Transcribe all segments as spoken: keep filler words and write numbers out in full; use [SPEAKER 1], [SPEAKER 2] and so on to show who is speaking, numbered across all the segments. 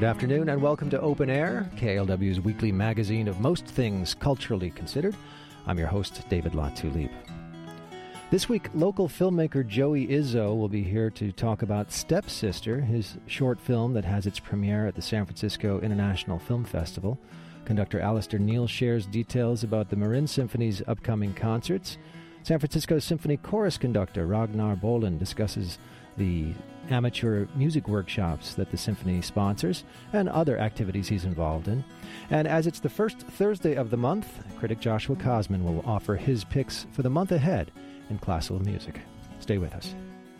[SPEAKER 1] Good afternoon and welcome to Open Air, K L W's weekly magazine of most things culturally considered. I'm your host, David Latulippe. This week, local filmmaker Joey Izzo will be here to talk about Stepsister, his short film that has its premiere at the San Francisco International Film Festival. Conductor Alistair Neil shares details about the Marin Symphony's upcoming concerts. San Francisco Symphony Chorus conductor Ragnar Bolin discusses the amateur music workshops that the symphony sponsors and other activities he's involved in. And as it's the first Thursday of the month, critic Joshua Kosman will offer his picks for the month ahead in classical music. Stay with us.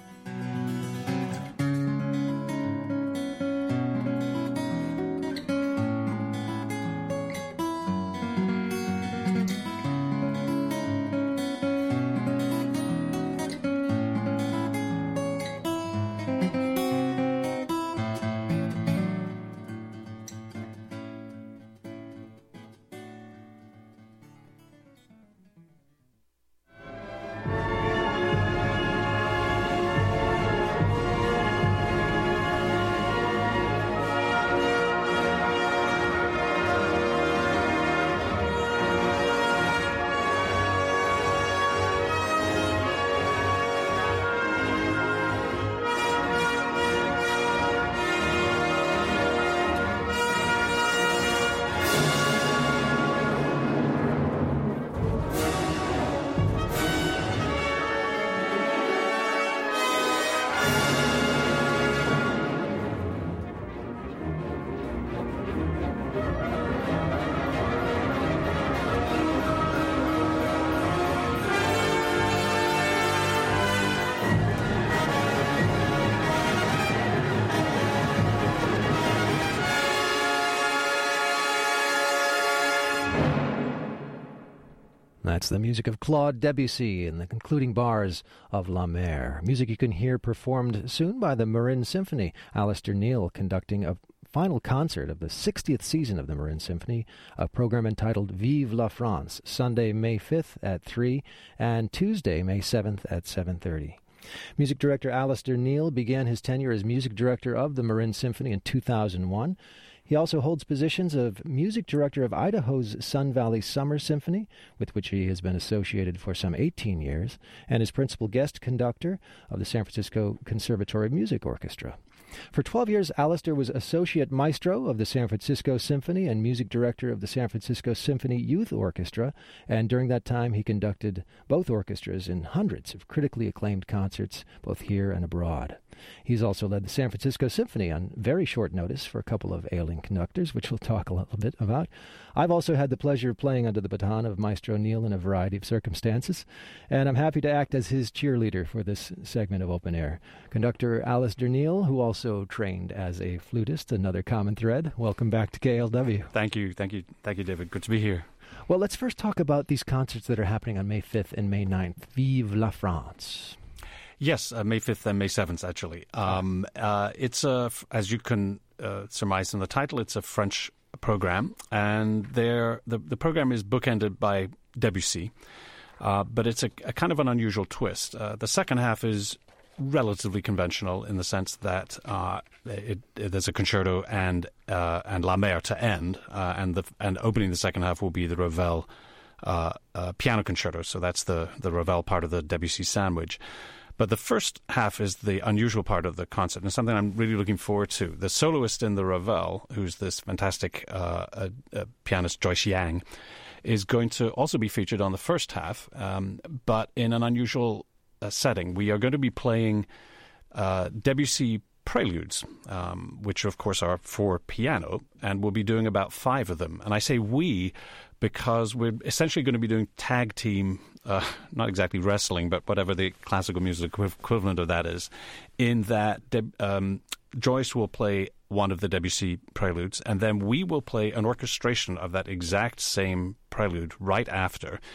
[SPEAKER 1] That's the music of Claude Debussy in the concluding bars of La Mer. Music you can hear performed soon by the Marin Symphony. Alistair Neil conducting a final concert of the sixtieth season of the Marin Symphony, a program entitled Vive la France, Sunday, May fifth at three and Tuesday, May seventh at seven thirty. Music director Alistair Neil began his tenure as music director of the Marin Symphony in two thousand one. He also holds positions of music director of Idaho's Sun Valley Summer Symphony, with which he has been associated for some eighteen years, and is principal guest conductor of the San Francisco Conservatory Music Orchestra. For twelve years, Alistair was associate maestro of the San Francisco Symphony and music director of the San Francisco Symphony Youth Orchestra, and during that time he conducted both orchestras in hundreds of critically acclaimed concerts, both here and abroad. He's also led the San Francisco Symphony on very short notice for a couple of ailing conductors, which we'll talk a little bit about. I've also had the pleasure of playing under the baton of Maestro Neil in a variety of circumstances, and I'm happy to act as his cheerleader for this segment of Open Air. Conductor Alistair Neil, who also trained as a flutist, another common thread. Welcome back to K L W.
[SPEAKER 2] Thank you, thank you, thank you, David. Good to be here.
[SPEAKER 1] Well, let's first talk about these concerts that are happening on May fifth and May ninth. Vive la France.
[SPEAKER 2] Yes, uh, May fifth and May seventh, actually. Um, uh, it's, a, as you can uh, surmise from the title, it's a French program, and the, the program is bookended by Debussy, uh, but it's a, a kind of an unusual twist. Uh, the second half is relatively conventional in the sense that uh, it, it, there's a concerto and uh, and La Mer to end, uh, and the and opening the second half will be the Ravel uh, uh, piano concerto. So that's the, the Ravel part of the Debussy sandwich. But the first half is the unusual part of the concert, and something I'm really looking forward to. The soloist in the Ravel, who's this fantastic uh, uh, uh, pianist Joyce Yang, is going to also be featured on the first half, um, but in an unusual uh, setting. We are going to be playing uh, Debussy preludes, um, which of course are for piano, and we'll be doing about five of them. And I say we because we're essentially going to be doing tag team, uh, not exactly wrestling, but whatever the classical music equivalent of that is, in that De- um, Joyce will play one of the Debussy preludes, and then we will play an orchestration of that exact same prelude right after.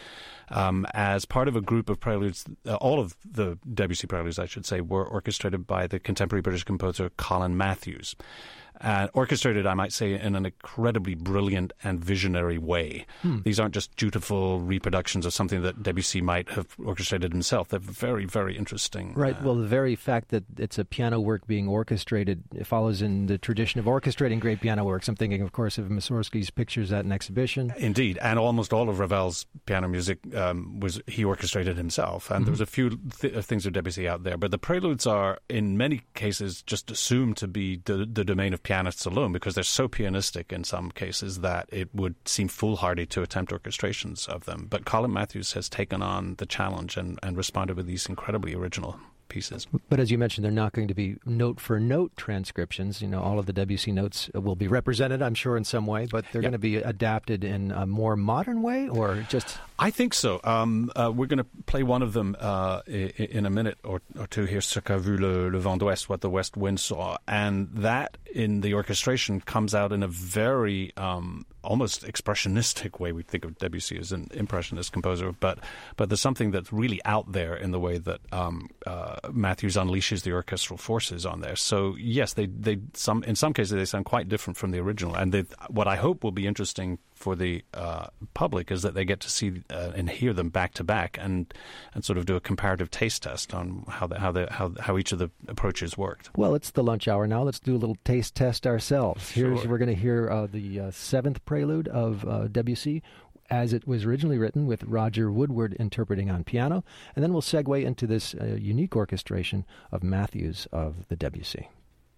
[SPEAKER 2] um, as part of a group of preludes. Uh, all of the Debussy preludes, I should say, were orchestrated by the contemporary British composer Colin Matthews. Uh, orchestrated, I might say, in an incredibly brilliant and visionary way. Hmm. These aren't just dutiful reproductions of something that Debussy might have orchestrated himself. They're very, very interesting.
[SPEAKER 1] Right.
[SPEAKER 2] Uh,
[SPEAKER 1] well, the very fact that it's a piano work being orchestrated it follows in the tradition of orchestrating great piano works. I'm thinking, of course, of Mussorgsky's Pictures at an Exhibition.
[SPEAKER 2] Indeed. And almost all of Ravel's piano music um, was he orchestrated himself. And mm-hmm. there was a few th- things of Debussy out there. But the preludes are, in many cases, just assumed to be the, the domain of pianists alone, because they're so pianistic in some cases that it would seem foolhardy to attempt orchestrations of them. But Colin Matthews has taken on the challenge and, and responded with these incredibly original pieces.
[SPEAKER 1] But as you mentioned, they're not going to be note-for-note transcriptions. You know, all of the Debussy notes will be represented, I'm sure, in some way, but they're yep. going to be adapted in a more modern way, or just...
[SPEAKER 2] I think so. Um, uh, we're going to play one of them uh, in a minute or, or two here, Ce qu'a vu le, le vent d'ouest, What the West Wind Saw. And that, in the orchestration, comes out in a very um, almost expressionistic way. We think of Debussy as an impressionist composer, but but there's something that's really out there in the way that um, uh, Matthews unleashes the orchestral forces on there. So yes, they they some in some cases they sound quite different from the original. And they, what I hope will be interesting for the uh, public is that they get to see uh, and hear them back to back, and and sort of do a comparative taste test on how the, how the, how how each of the approaches worked.
[SPEAKER 1] Well, it's the lunch hour now. Let's do a little taste test ourselves. Here's
[SPEAKER 2] sure.
[SPEAKER 1] We're going to hear uh, the uh, seventh prelude of uh, Debussy, as it was originally written, with Roger Woodward interpreting on piano, and then we'll segue into this uh, unique orchestration of Matthews of the Debussy.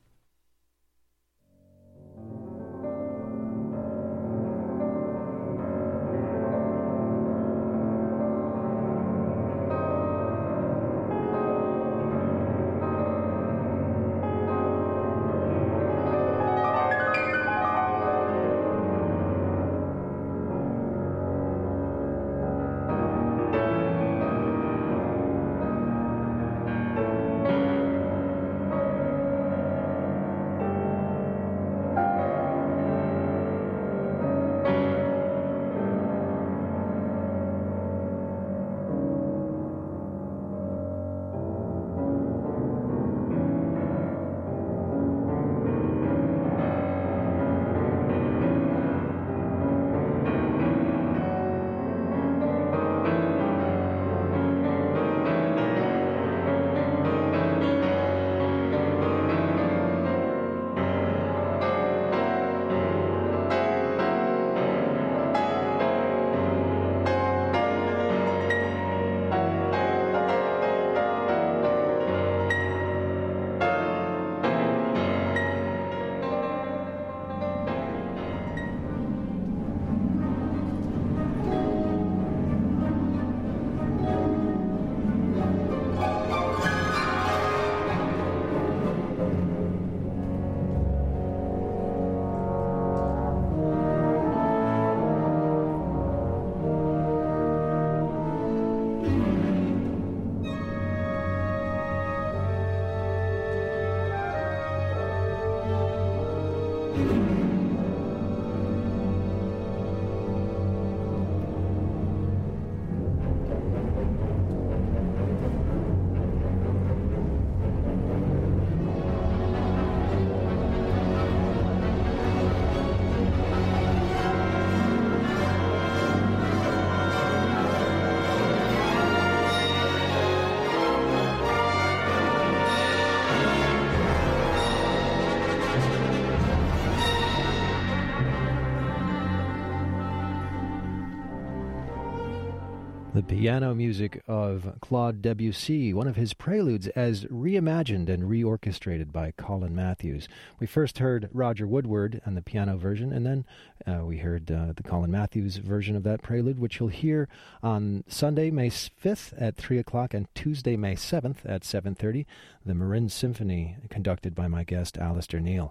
[SPEAKER 1] The piano music of Claude Debussy, one of his preludes as reimagined and reorchestrated by Colin Matthews. We first heard Roger Woodward and the piano version, and then uh, we heard uh, the Colin Matthews version of that prelude, which you'll hear on Sunday, May fifth at three o'clock and Tuesday, May seventh at seven thirty, the Marin Symphony, conducted by my guest, Alistair Neil.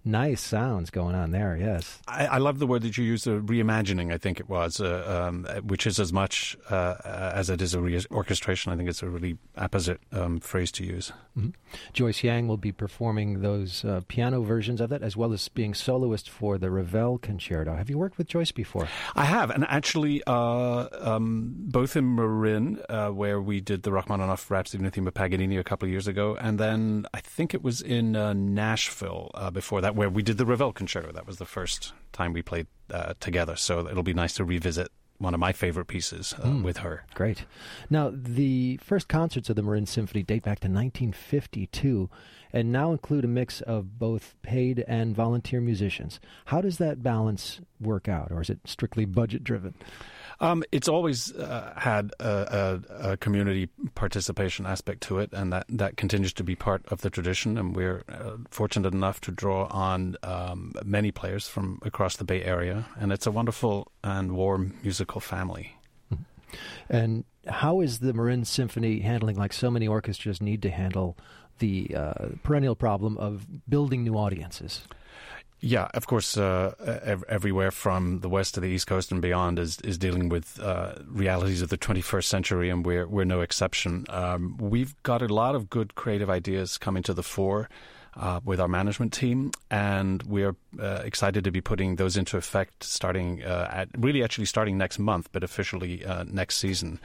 [SPEAKER 1] nice sounds going on there, yes.
[SPEAKER 2] I, I love the word that you used, uh, reimagining, I think it was, uh, um, which is as much uh, as it is a re-orchestration. I think it's a really apposite um, phrase to use.
[SPEAKER 1] Mm-hmm. Joyce Yang will be performing those uh, piano versions of that, as well as being soloist for the Ravel Concerto. Have you worked with Joyce before?
[SPEAKER 2] I have, and actually uh, um, both in Marin, uh, where we did the Rachmaninoff Rhapsody in the Theme of Paganini a couple of years ago, and then I think it was in uh, Nashville uh, before that, where we did the Ravel Concerto. That was the first time we played uh, together, so it'll be nice to revisit one of my favorite pieces uh, mm, with her.
[SPEAKER 1] Great. Now, the first concerts of the Marin Symphony date back to nineteen fifty-two and now include a mix of both paid and volunteer musicians. How does that balance work out, or is it strictly budget-driven?
[SPEAKER 2] Um, it's always uh, had a, a, a community participation aspect to it, and that, that continues to be part of the tradition. And we're uh, fortunate enough to draw on um, many players from across the Bay Area, and it's a wonderful and warm musical family.
[SPEAKER 1] Mm-hmm. And how is the Marin Symphony handling, like so many orchestras need to handle, the uh, perennial problem of building new audiences?
[SPEAKER 2] Yeah, of course, uh, ev- everywhere from the West to the East Coast and beyond is, is dealing with uh, realities of the twenty-first century, and we're we're no exception. Um, we've got a lot of good creative ideas coming to the fore uh, with our management team, and we're uh, excited to be putting those into effect starting uh, at really actually starting next month, but officially uh, next season.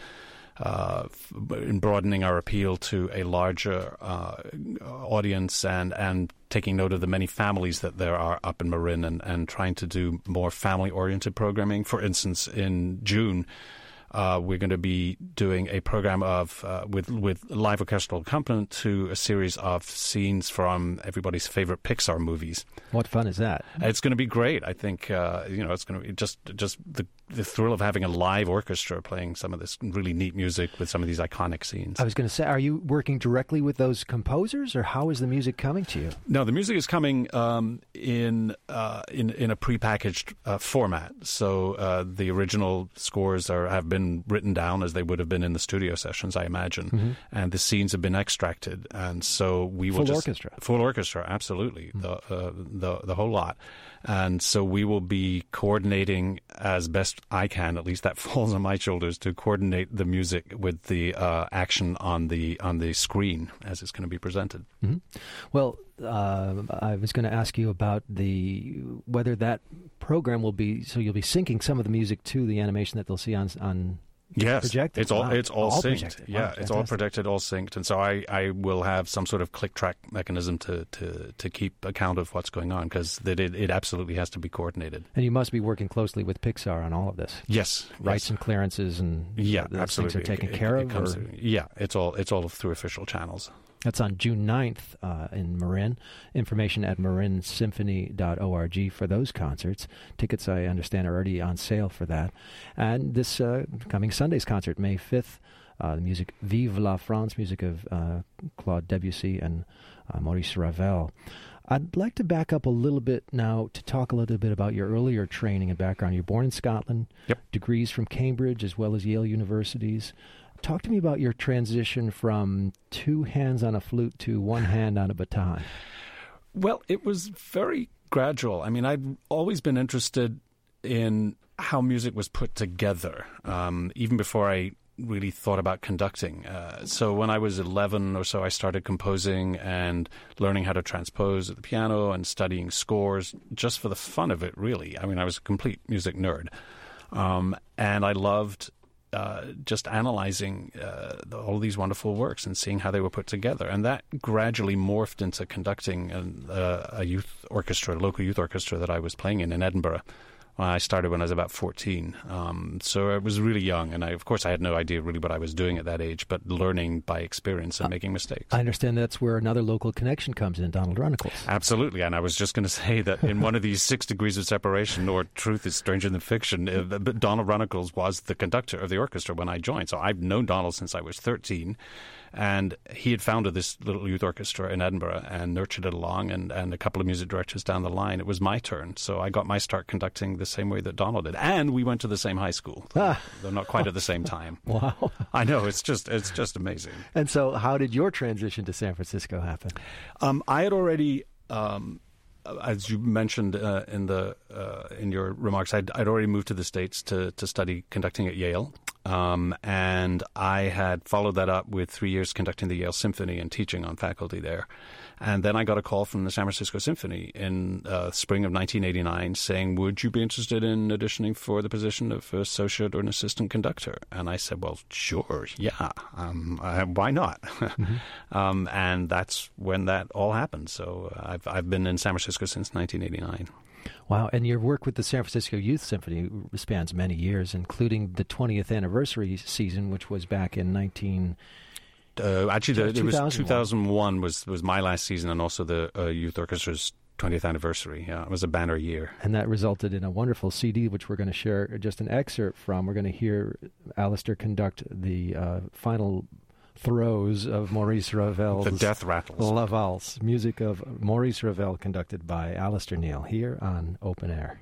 [SPEAKER 2] Uh, in broadening our appeal to a larger uh, audience and, and taking note of the many families that there are up in Marin and, and trying to do more family-oriented programming. For instance, in June, uh, we're going to be doing a program of uh, with with live orchestral accompaniment to a series of scenes from everybody's favorite Pixar movies.
[SPEAKER 1] What fun is that?
[SPEAKER 2] It's going to be great. I think uh, you know it's going to be just just the the thrill of having a live orchestra playing some of this really neat music with some of these iconic scenes.
[SPEAKER 1] I was going to say, are you working directly with those composers, or how is the music coming to you?
[SPEAKER 2] No, the music is coming um, in, uh, in in a prepackaged uh, format. So uh, the original scores are have been written down as they would have been in the studio sessions, I imagine, mm-hmm. and the scenes have been extracted. And so we will
[SPEAKER 1] full
[SPEAKER 2] just
[SPEAKER 1] orchestra,
[SPEAKER 2] full orchestra, absolutely, mm-hmm. the uh, the the whole lot. And so we will be coordinating as best I can, at least that falls on my shoulders, to coordinate the music with the uh, action on the on the screen as it's going to be presented.
[SPEAKER 1] Mm-hmm. Well, uh, I was going to ask you about the whether that program will be, so you'll be syncing some of the music to the animation that they'll see on on.
[SPEAKER 2] Yes,
[SPEAKER 1] projected.
[SPEAKER 2] it's all
[SPEAKER 1] wow.
[SPEAKER 2] it's all,
[SPEAKER 1] all
[SPEAKER 2] synced.
[SPEAKER 1] Projected.
[SPEAKER 2] Yeah,
[SPEAKER 1] wow,
[SPEAKER 2] it's all projected, all synced, and so I, I will have some sort of click track mechanism to, to, to keep account of what's going on, because it it absolutely has to be coordinated.
[SPEAKER 1] And you must be working closely with Pixar on all of this.
[SPEAKER 2] Yes,
[SPEAKER 1] rights
[SPEAKER 2] yes.
[SPEAKER 1] and clearances and
[SPEAKER 2] yeah,
[SPEAKER 1] those
[SPEAKER 2] absolutely.
[SPEAKER 1] things are taken
[SPEAKER 2] it,
[SPEAKER 1] care
[SPEAKER 2] it,
[SPEAKER 1] of.
[SPEAKER 2] It comes
[SPEAKER 1] or?
[SPEAKER 2] through, yeah, it's all it's all through official channels.
[SPEAKER 1] That's on June ninth uh, in Marin. Information at marin symphony dot org for those concerts. Tickets, I understand, are already on sale for that. And this uh, coming Sunday's concert, May fifth, uh, the music Vive la France, music of uh, Claude Debussy and uh, Maurice Ravel. I'd like to back up a little bit now to talk a little bit about your earlier training and background. You're born in Scotland,
[SPEAKER 2] yep.
[SPEAKER 1] Degrees from Cambridge as well as Yale universities. Talk to me about your transition from two hands on a flute to one hand on a baton.
[SPEAKER 2] Well, it was very gradual. I mean, I'd always been interested in how music was put together, um, even before I really thought about conducting. Uh, so when I was eleven or so, I started composing and learning how to transpose at the piano and studying scores just for the fun of it, really. I mean, I was a complete music nerd. Um, and I loved Uh, just analyzing uh, the, all these wonderful works and seeing how they were put together. And that gradually morphed into conducting an, uh, a youth orchestra, a local youth orchestra that I was playing in in Edinburgh. I started when I was about fourteen. Um, so I was really young, and I, of course I had no idea really what I was doing at that age, but learning by experience and uh, making mistakes.
[SPEAKER 1] I understand that's where another local connection comes in, Donald Runnicles.
[SPEAKER 2] Absolutely, and I was just going to say that in one of these six degrees of separation, or truth is stranger than fiction, uh, Donald Runnicles was the conductor of the orchestra when I joined. So I've known Donald since I was thirteen. And he had founded this little youth orchestra in Edinburgh and nurtured it along, and, and a couple of music directors down the line. It was my turn. So I got my start conducting the same way that Donald did. And we went to the same high school, ah. though not quite at the same time.
[SPEAKER 1] Wow.
[SPEAKER 2] I know, it's just it's just amazing.
[SPEAKER 1] And so how did your transition to San Francisco happen?
[SPEAKER 2] Um, I had already um, as you mentioned uh, in the uh, in your remarks, I'd, I'd already moved to the States to, to study conducting at Yale. Um, and I had followed that up with three years conducting the Yale Symphony and teaching on faculty there. And then I got a call from the San Francisco Symphony in uh, spring of nineteen eighty-nine saying, would you be interested in auditioning for the position of associate or an assistant conductor? And I said, well, sure, yeah, um, uh, why not? Mm-hmm. um, and that's when that all happened. So uh, I've, I've been in San Francisco since nineteen eighty-nine.
[SPEAKER 1] Wow, and your work with the San Francisco Youth Symphony spans many years, including the twentieth anniversary season, which was back in nineteen...
[SPEAKER 2] Uh, actually, the, it was two thousand one was, was my last season, and also the uh, Youth Orchestra's twentieth anniversary. Yeah, it was a banner year.
[SPEAKER 1] And that resulted in a wonderful C D, which we're going to share just an excerpt from. We're going to hear Alistair conduct the uh, final throes of Maurice Ravel's...
[SPEAKER 2] The death rattles.
[SPEAKER 1] La Valse, music of Maurice Ravel, conducted by Alistair Neil, here on Open Air.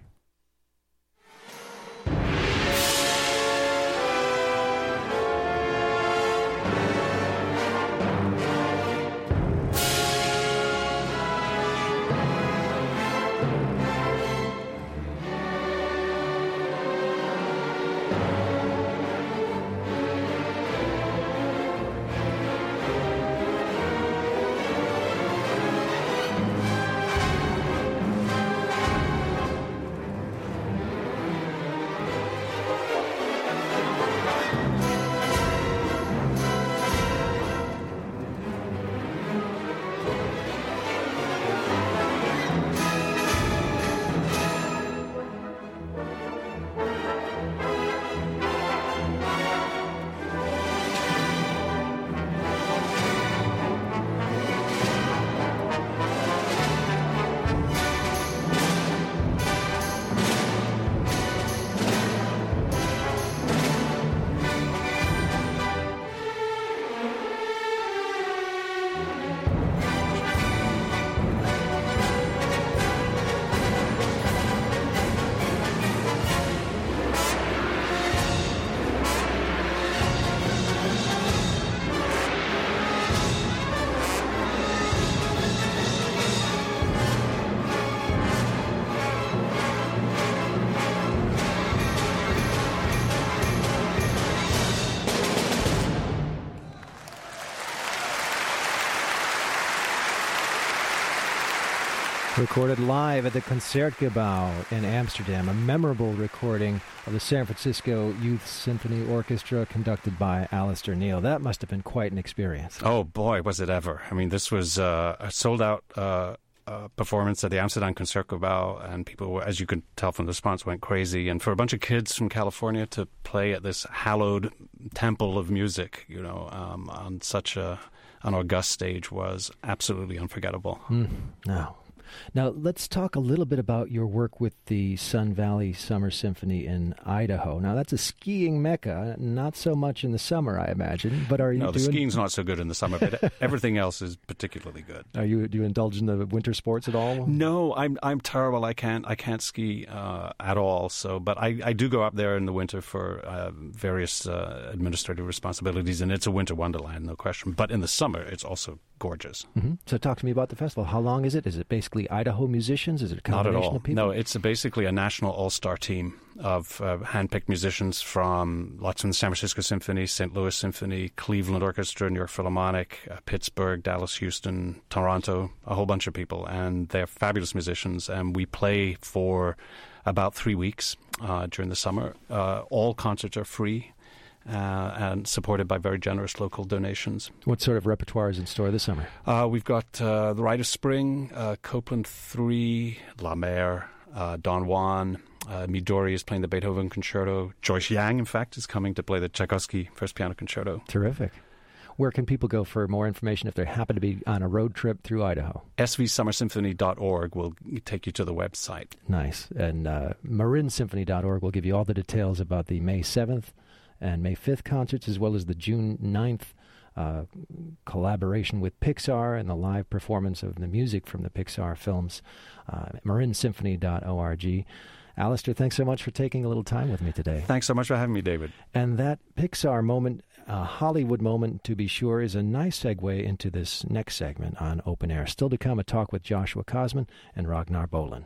[SPEAKER 1] Recorded live at the Concertgebouw in Amsterdam, a memorable recording of the San Francisco Youth Symphony Orchestra conducted by Alistair Neil. That must have been quite an experience.
[SPEAKER 2] Oh, boy, was it ever. I mean, this was uh, a sold-out uh, uh, performance at the Amsterdam Concertgebouw, and people, were, as you could tell from the response, went crazy. And for a bunch of kids from California to play at this hallowed temple of music, you know, um, on such a, an august stage was absolutely unforgettable.
[SPEAKER 1] Mm, no. Now, let's talk a little bit about your work with the Sun Valley Summer Symphony in Idaho. Now, that's a skiing mecca, not so much in the summer, I imagine. But are you
[SPEAKER 2] no,
[SPEAKER 1] doing...
[SPEAKER 2] the skiing's not so good in the summer, but everything else is particularly good.
[SPEAKER 1] Are you do you indulge in the winter sports at all?
[SPEAKER 2] No, I'm I'm terrible. I can't I can't ski uh, at all. So, but I, I do go up there in the winter for uh, various uh, administrative responsibilities, and it's a winter wonderland, no question. But in the summer, it's also gorgeous.
[SPEAKER 1] Mm-hmm. So talk to me about the festival. How long is it? Is it basically Idaho musicians? Is it a combination
[SPEAKER 2] Not at all.
[SPEAKER 1] of people?
[SPEAKER 2] No, it's a basically a national all-star team of uh, hand-picked musicians from lots from the San Francisco Symphony, Saint Louis Symphony, Cleveland Orchestra, New York Philharmonic, uh, Pittsburgh, Dallas, Houston, Toronto, a whole bunch of people. And they're fabulous musicians. And we play for about three weeks uh, during the summer. Uh, all concerts are free. Uh, and supported by very generous local donations.
[SPEAKER 1] What sort of repertoire is in store this summer?
[SPEAKER 2] Uh, we've got uh, The Rite of Spring, uh, Copland three, La Mer, uh, Don Juan. Uh, Midori is playing the Beethoven Concerto. Joyce Yang, in fact, is coming to play the Tchaikovsky First Piano Concerto.
[SPEAKER 1] Terrific. Where can people go for more information if they happen to be on a road trip through Idaho?
[SPEAKER 2] S V summer symphony dot org will take you to the website.
[SPEAKER 1] Nice. And uh, Marin Symphony dot org will give you all the details about the May seventh and May fifth concerts, as well as the June ninth uh, collaboration with Pixar and the live performance of the music from the Pixar films. Uh, Marin Symphony dot org. Alistair, thanks so much for taking a little time with me today.
[SPEAKER 2] Thanks so much for having me, David.
[SPEAKER 1] And that Pixar moment a Hollywood moment, to be sure, is a nice segue into this next segment on Open Air. Still to come, a talk with Joshua Kosman and Ragnar Bolin.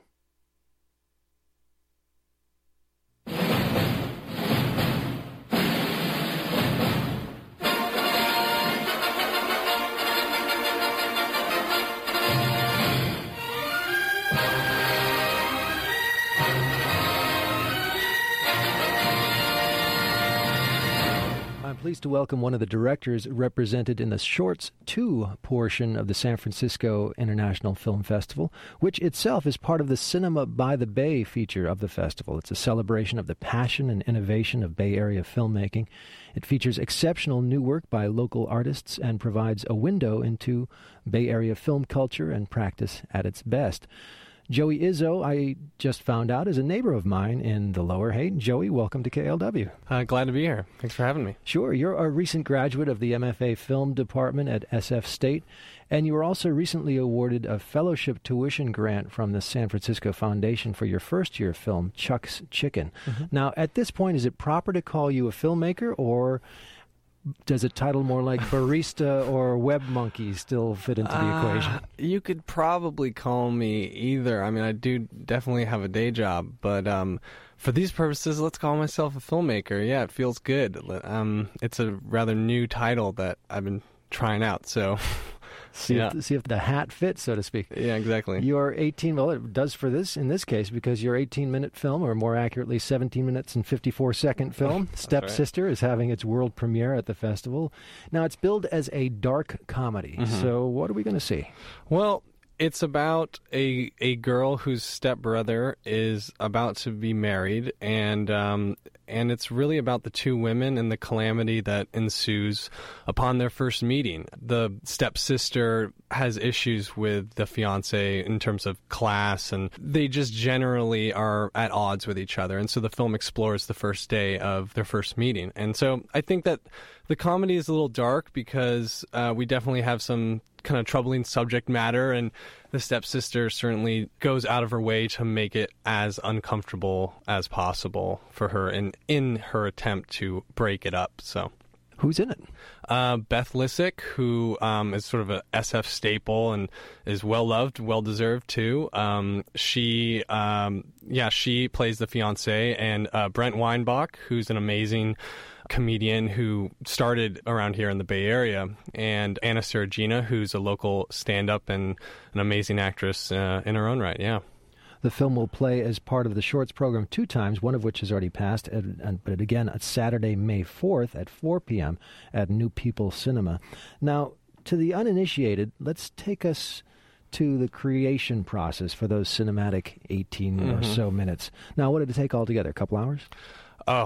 [SPEAKER 1] I'm pleased to welcome one of the directors represented in the Shorts two portion of the San Francisco International Film Festival, which itself is part of the Cinema by the Bay feature of the festival. It's a celebration of the passion and innovation of Bay Area filmmaking. It features exceptional new work by local artists and provides a window into Bay Area film culture and practice at its best. Joey Izzo, I just found out, is a neighbor of mine in the Lower Haight. Joey, welcome to K L W.
[SPEAKER 3] Uh, glad to be here. Thanks for having me.
[SPEAKER 1] Sure. You're a recent graduate of the M F A Film Department at S F State, and you were also recently awarded a fellowship tuition grant from the San Francisco Foundation for your first-year film, Chuck's Chicken. Mm-hmm. Now, at this point, is it proper to call you a filmmaker, or does a title more like barista or web monkey still fit into the uh, equation?
[SPEAKER 3] You could probably call me either. I mean, I do definitely have a day job, but um, for these purposes, let's call myself a filmmaker. Yeah, it feels good. Um, it's a rather new title that I've been trying out, so...
[SPEAKER 1] See, yeah. if, see if the hat fits, so to speak.
[SPEAKER 3] Yeah, exactly.
[SPEAKER 1] Your eighteen, well, it does for this, in this case, because your eighteen-minute film, or more accurately, seventeen minutes and fifty-four second film, Stepsister, right, is having its world premiere at the festival. Now, it's billed as a dark comedy, mm-hmm. so what are we going to see?
[SPEAKER 3] Well, it's about a a girl whose stepbrother is about to be married, and um, and it's really about the two women and the calamity that ensues upon their first meeting. The stepsister has issues with the fiancé in terms of class, and they just generally are at odds with each other. And so the film explores the first day of their first meeting. And so I think that the comedy is a little dark because uh, we definitely have some kind of troubling subject matter, and the stepsister certainly goes out of her way to make it as uncomfortable as possible for her in, in her attempt to break it up. So,
[SPEAKER 1] who's in it?
[SPEAKER 3] Uh, Beth Lissick, who um, is sort of a S F staple and is well-loved, well-deserved, too. Um, she, um, yeah, she plays the fiancé, and uh, Brent Weinbach, who's an amazing comedian who started around here in the Bay Area, and Anna Saragina, who's a local stand-up and an amazing actress uh, in her own right, yeah.
[SPEAKER 1] The film will play as part of the Shorts program two times, one of which has already passed, but again, on Saturday, May fourth at four p.m. at New People Cinema. Now, to the uninitiated, let's take us to the creation process for those cinematic eighteen mm-hmm. or so minutes. Now, what did it take altogether? A couple hours?
[SPEAKER 3] Oh,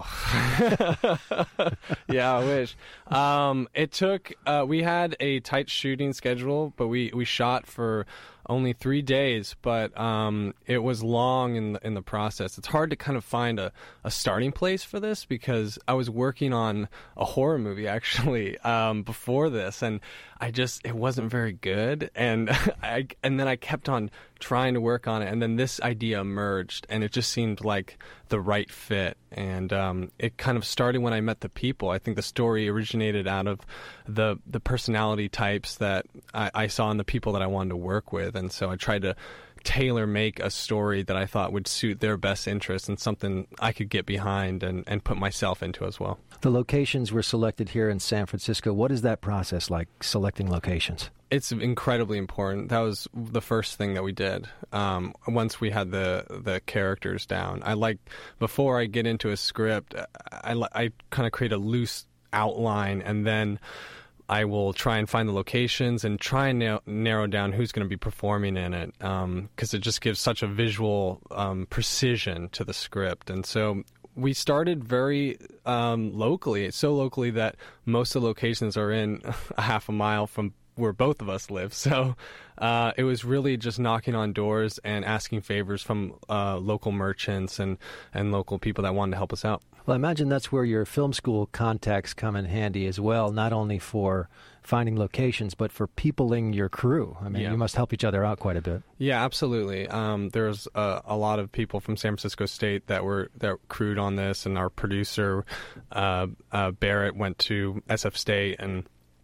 [SPEAKER 3] yeah, I wish. Um, it took, uh, we had a tight shooting schedule, but we, we shot for only three days, but um, it was long in the, in the process. It's hard to kind of find a, a starting place for this because I was working on a horror movie actually um, before this, and I just, it wasn't very good, and I and then I kept on trying to work on it, and then this idea emerged, and it just seemed like the right fit, and um, it kind of started when I met the people. I think the story originated out of the the personality types that I, I saw in the people that I wanted to work with, and so I tried to tailor make a story that I thought would suit their best interests and something I could get behind and, and put myself into as well.
[SPEAKER 1] The locations were selected here in San Francisco. What is that process like, selecting locations?
[SPEAKER 3] It's incredibly important. That was the first thing that we did. Um, once we had the the characters down, I like before I get into a script, I, I kind of create a loose outline, and then I will try and find the locations and try and na- narrow down who's going to be performing in it, because um, it just gives such a visual um, precision to the script. And so we started very um, locally, so locally that most of the locations are in a half a mile from where both of us live. So uh, it was really just knocking on doors and asking favors from uh, local merchants and, and local people that wanted to help us out.
[SPEAKER 1] Well, I imagine that's where your film school contacts come in handy as well, not only for finding locations, but for peopling your crew. I mean,
[SPEAKER 3] Yeah.
[SPEAKER 1] you must help each other out quite a bit.
[SPEAKER 3] Yeah, absolutely. Um, there's a, a lot of people from San Francisco State that were that crewed on this, and our producer uh, uh, Barrett went to S F State, and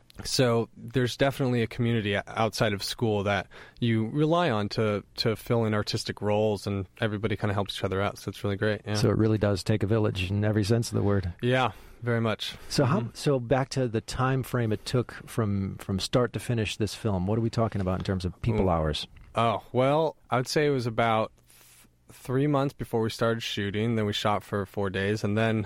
[SPEAKER 3] so there's definitely a community outside of school that you rely on to to fill in artistic roles, and everybody kind of helps each other out. So it's really great. Yeah.
[SPEAKER 1] So it really does take a village in every sense of the word.
[SPEAKER 3] Yeah, very much.
[SPEAKER 1] So how?
[SPEAKER 3] Mhm.
[SPEAKER 1] So back to the time frame it took from from start to finish this film. What are we talking about in terms of people
[SPEAKER 3] Ooh.
[SPEAKER 1] hours?
[SPEAKER 3] Oh, well, I would say it was about th- three months before we started shooting. Then we shot for four days, and then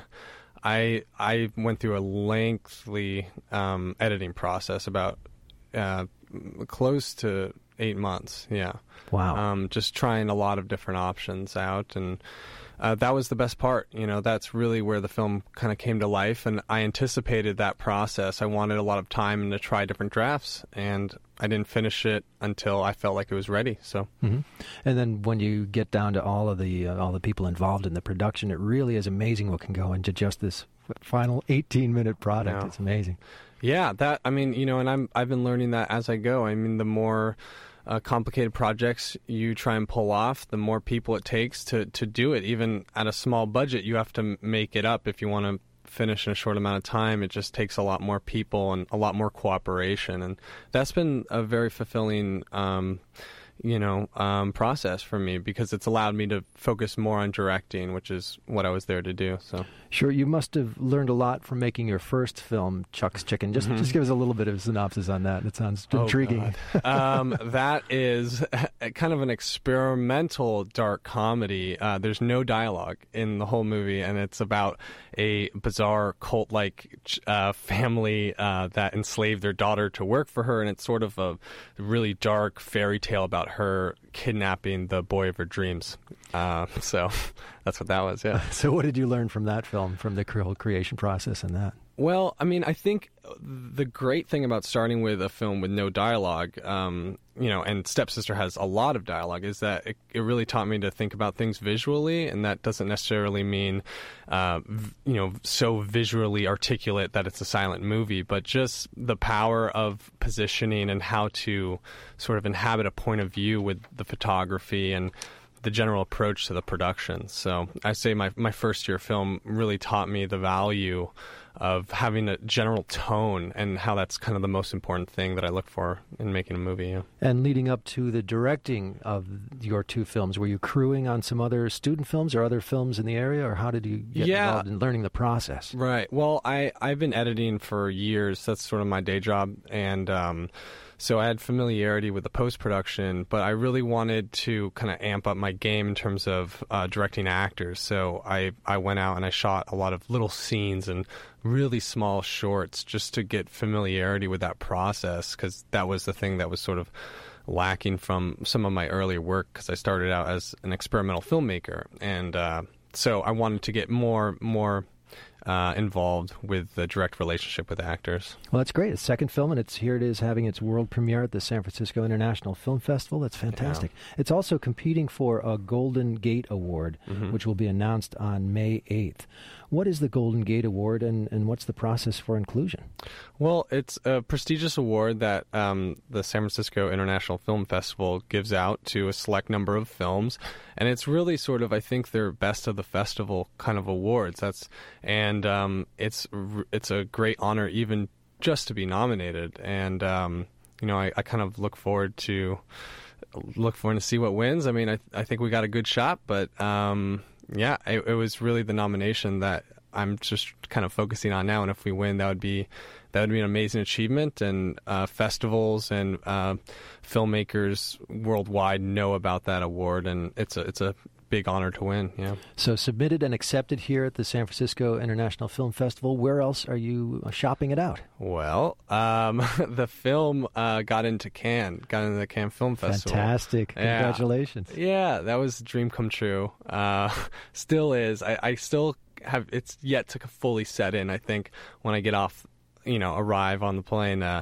[SPEAKER 3] I I went through a lengthy um, editing process, about uh, close to eight months. Yeah.
[SPEAKER 1] Wow.
[SPEAKER 3] Um, just trying a lot of different options out, and uh, that was the best part. You know, that's really where the film kind of came to life, and I anticipated that process. I wanted a lot of time to try different drafts, and I didn't finish it until I felt like it was ready. So,
[SPEAKER 1] hmm And then when you get down to all of the uh, all the people involved in the production, it really is amazing what can go into just this final eighteen minute product.
[SPEAKER 3] Yeah.
[SPEAKER 1] It's amazing.
[SPEAKER 3] yeah, that I mean, you know, and I'm I've been learning that as I go. I mean, the more uh, complicated projects you try and pull off, the more people it takes to to do it. Even at a small budget, you have to m- make it up if you want to finish in a short amount of time. It just takes a lot more people and a lot more cooperation, and that's been a very fulfilling um you know um process for me, because it's allowed me to focus more on directing, which is what I was there to do. So
[SPEAKER 1] Sure, you must have learned a lot from making your first film, Chuck's Chicken. Just just give us a little bit of a synopsis on that. It sounds intriguing.
[SPEAKER 3] Oh, um, that is kind of an experimental dark comedy. Uh, there's no dialogue in the whole movie, and it's about a bizarre cult-like uh, family uh, that enslaved their daughter to work for her, and it's sort of a really dark fairy tale about her kidnapping the boy of her dreams. Uh, so that's what that was, yeah.
[SPEAKER 1] So what did you learn from that film, from the whole creation process and that?
[SPEAKER 3] Well, I mean, I think the great thing about starting with a film with no dialogue, um, you know, and Stepsister has a lot of dialogue, is that it, it really taught me to think about things visually, and that doesn't necessarily mean, uh, v- you know, so visually articulate that it's a silent movie, but just the power of positioning and how to sort of inhabit a point of view with the photography and the general approach to the production. So I say my, my first year film really taught me the value of having a general tone, and how that's kind of the most important thing that I look for in making a movie. Yeah.
[SPEAKER 1] And leading up to the directing of your two films, were you crewing on some other student films or other films in the area, or how did you get
[SPEAKER 3] Yeah.
[SPEAKER 1] involved in learning the process?
[SPEAKER 3] Right. Well, I, I've been editing for years. That's sort of my day job. And um, so I had familiarity with the post-production, but I really wanted to kind of amp up my game in terms of uh, directing actors. So I, I went out and I shot a lot of little scenes and really small shorts just to get familiarity with that process, because that was the thing that was sort of lacking from some of my earlier work, because I started out as an experimental filmmaker. And uh, so I wanted to get more more uh, involved with the direct relationship with actors.
[SPEAKER 1] Well, that's great. It's second film, and it's here it is having its world premiere at the San Francisco International Film Festival. That's fantastic. It's also competing for a Golden Gate Award,
[SPEAKER 3] Mhm.
[SPEAKER 1] which will be announced on May eighth. What is the Golden Gate Award, and, and what's the process for inclusion?
[SPEAKER 3] Well, it's a prestigious award that um, the San Francisco International Film Festival gives out to a select number of films, and it's really sort of, I think, their best of the festival kind of awards. That's and um, it's r- it's a great honor even just to be nominated, and um, you know, I, I kind of look forward to look forward to see what wins. I mean, I I think we got a good shot, but um, yeah, it, it was really the nomination that I'm just kind of focusing on now, and if we win, that would be that would be an amazing achievement. And uh, festivals and uh, filmmakers worldwide know about that award, and it's a it's a big honor to win. Yeah.
[SPEAKER 1] So submitted and accepted here at the San Francisco International Film Festival. Where else are you shopping it out?
[SPEAKER 3] Well, um, the film uh, got into Cannes, got into the Cannes Film Festival.
[SPEAKER 1] Fantastic!
[SPEAKER 3] Yeah.
[SPEAKER 1] Congratulations.
[SPEAKER 3] Yeah, that was a dream come true. Uh, still is. I, I still have. It's yet to fully set in. I think when I get off, you know, arrive on the plane, uh,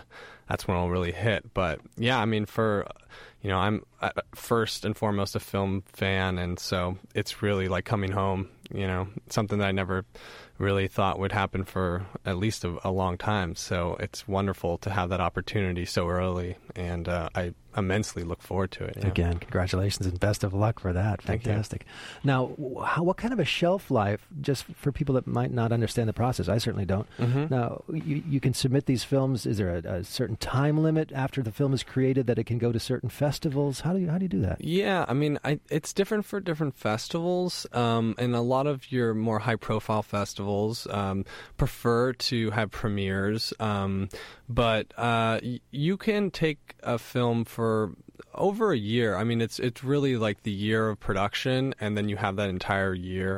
[SPEAKER 3] that's when it'll really hit. But yeah, I mean, for you know, I'm uh, first and foremost a film fan, and so it's really like coming home. You know, something that I never really thought would happen for at least a, a long time. So it's wonderful to have that opportunity so early, and uh, I immensely look forward to it. Yeah.
[SPEAKER 1] Again, congratulations and best of luck for that. Fantastic. Now, how, what kind of a shelf life, just for people that might not understand the process, I certainly don't. Mm-hmm. Now, you, you can submit these films. Is there a, a certain time limit after the film is created that it can go to certain festivals? How do you, how do you do that?
[SPEAKER 3] Yeah, I mean, I, it's different for different festivals, um, and a lot of your more high-profile festivals um, prefer to have premieres, um, but uh, y- you can take a film for For over a year. I mean, it's it's really like the year of production, and then you have that entire year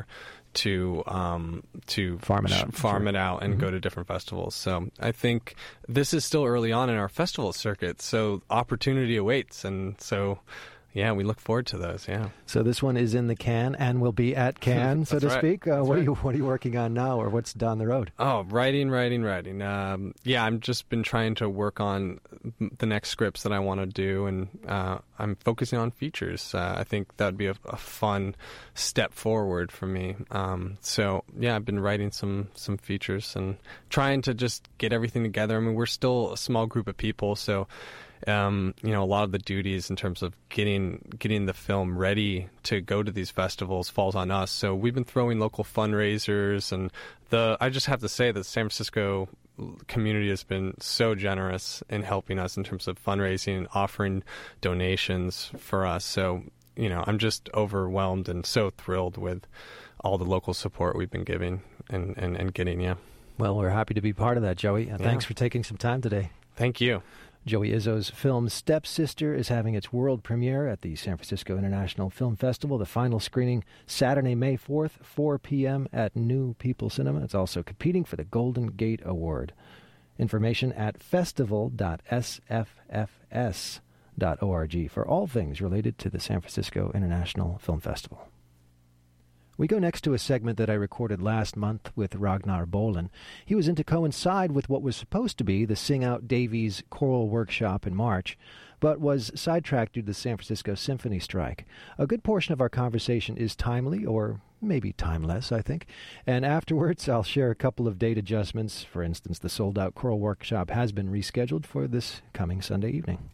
[SPEAKER 3] to um, to
[SPEAKER 1] farm it out,
[SPEAKER 3] farm
[SPEAKER 1] sure.
[SPEAKER 3] it out, and mm-hmm. go to different festivals. So I think this is still early on in our festival circuit, so opportunity awaits, and so. Yeah, we look forward to those. Yeah.
[SPEAKER 1] So this one is in the can and will be at Cannes, so to
[SPEAKER 3] right.
[SPEAKER 1] speak. Uh, what
[SPEAKER 3] right.
[SPEAKER 1] are you What are you working on now, or what's down the road?
[SPEAKER 3] Oh, writing, writing, writing. Um, yeah, I've just been trying to work on the next scripts that I want to do, and uh, I'm focusing on features. Uh, I think that would be a, a fun step forward for me. Um, so yeah, I've been writing some some features and trying to just get everything together. I mean, we're still a small group of people, so. Um, you know, a lot of the duties in terms of getting getting the film ready to go to these festivals falls on us. So we've been throwing local fundraisers, and the I just have to say that the San Francisco community has been so generous in helping us in terms of fundraising and offering donations for us. So, you know, I'm just overwhelmed and so thrilled with all the local support we've been giving and, and, and getting, yeah.
[SPEAKER 1] Well, we're happy to be part of that, Joey. Uh, thanks
[SPEAKER 3] yeah.
[SPEAKER 1] for taking some time today.
[SPEAKER 3] Thank you.
[SPEAKER 1] Joey Izzo's film Stepsister is having its world premiere at the San Francisco International Film Festival. The final screening Saturday, May fourth, four p.m. at New People Cinema. It's also competing for the Golden Gate Award. Information at festival dot s f f s dot org for all things related to the San Francisco International Film Festival. We go next to a segment that I recorded last month with Ragnar Bolin. He was in to coincide with what was supposed to be the Sing Out Davies choral workshop in March, but was sidetracked due to the San Francisco Symphony strike. A good portion of our conversation is timely, or maybe timeless, I think. And afterwards, I'll share a couple of date adjustments. For instance, the sold-out choral workshop has been rescheduled for this coming Sunday evening.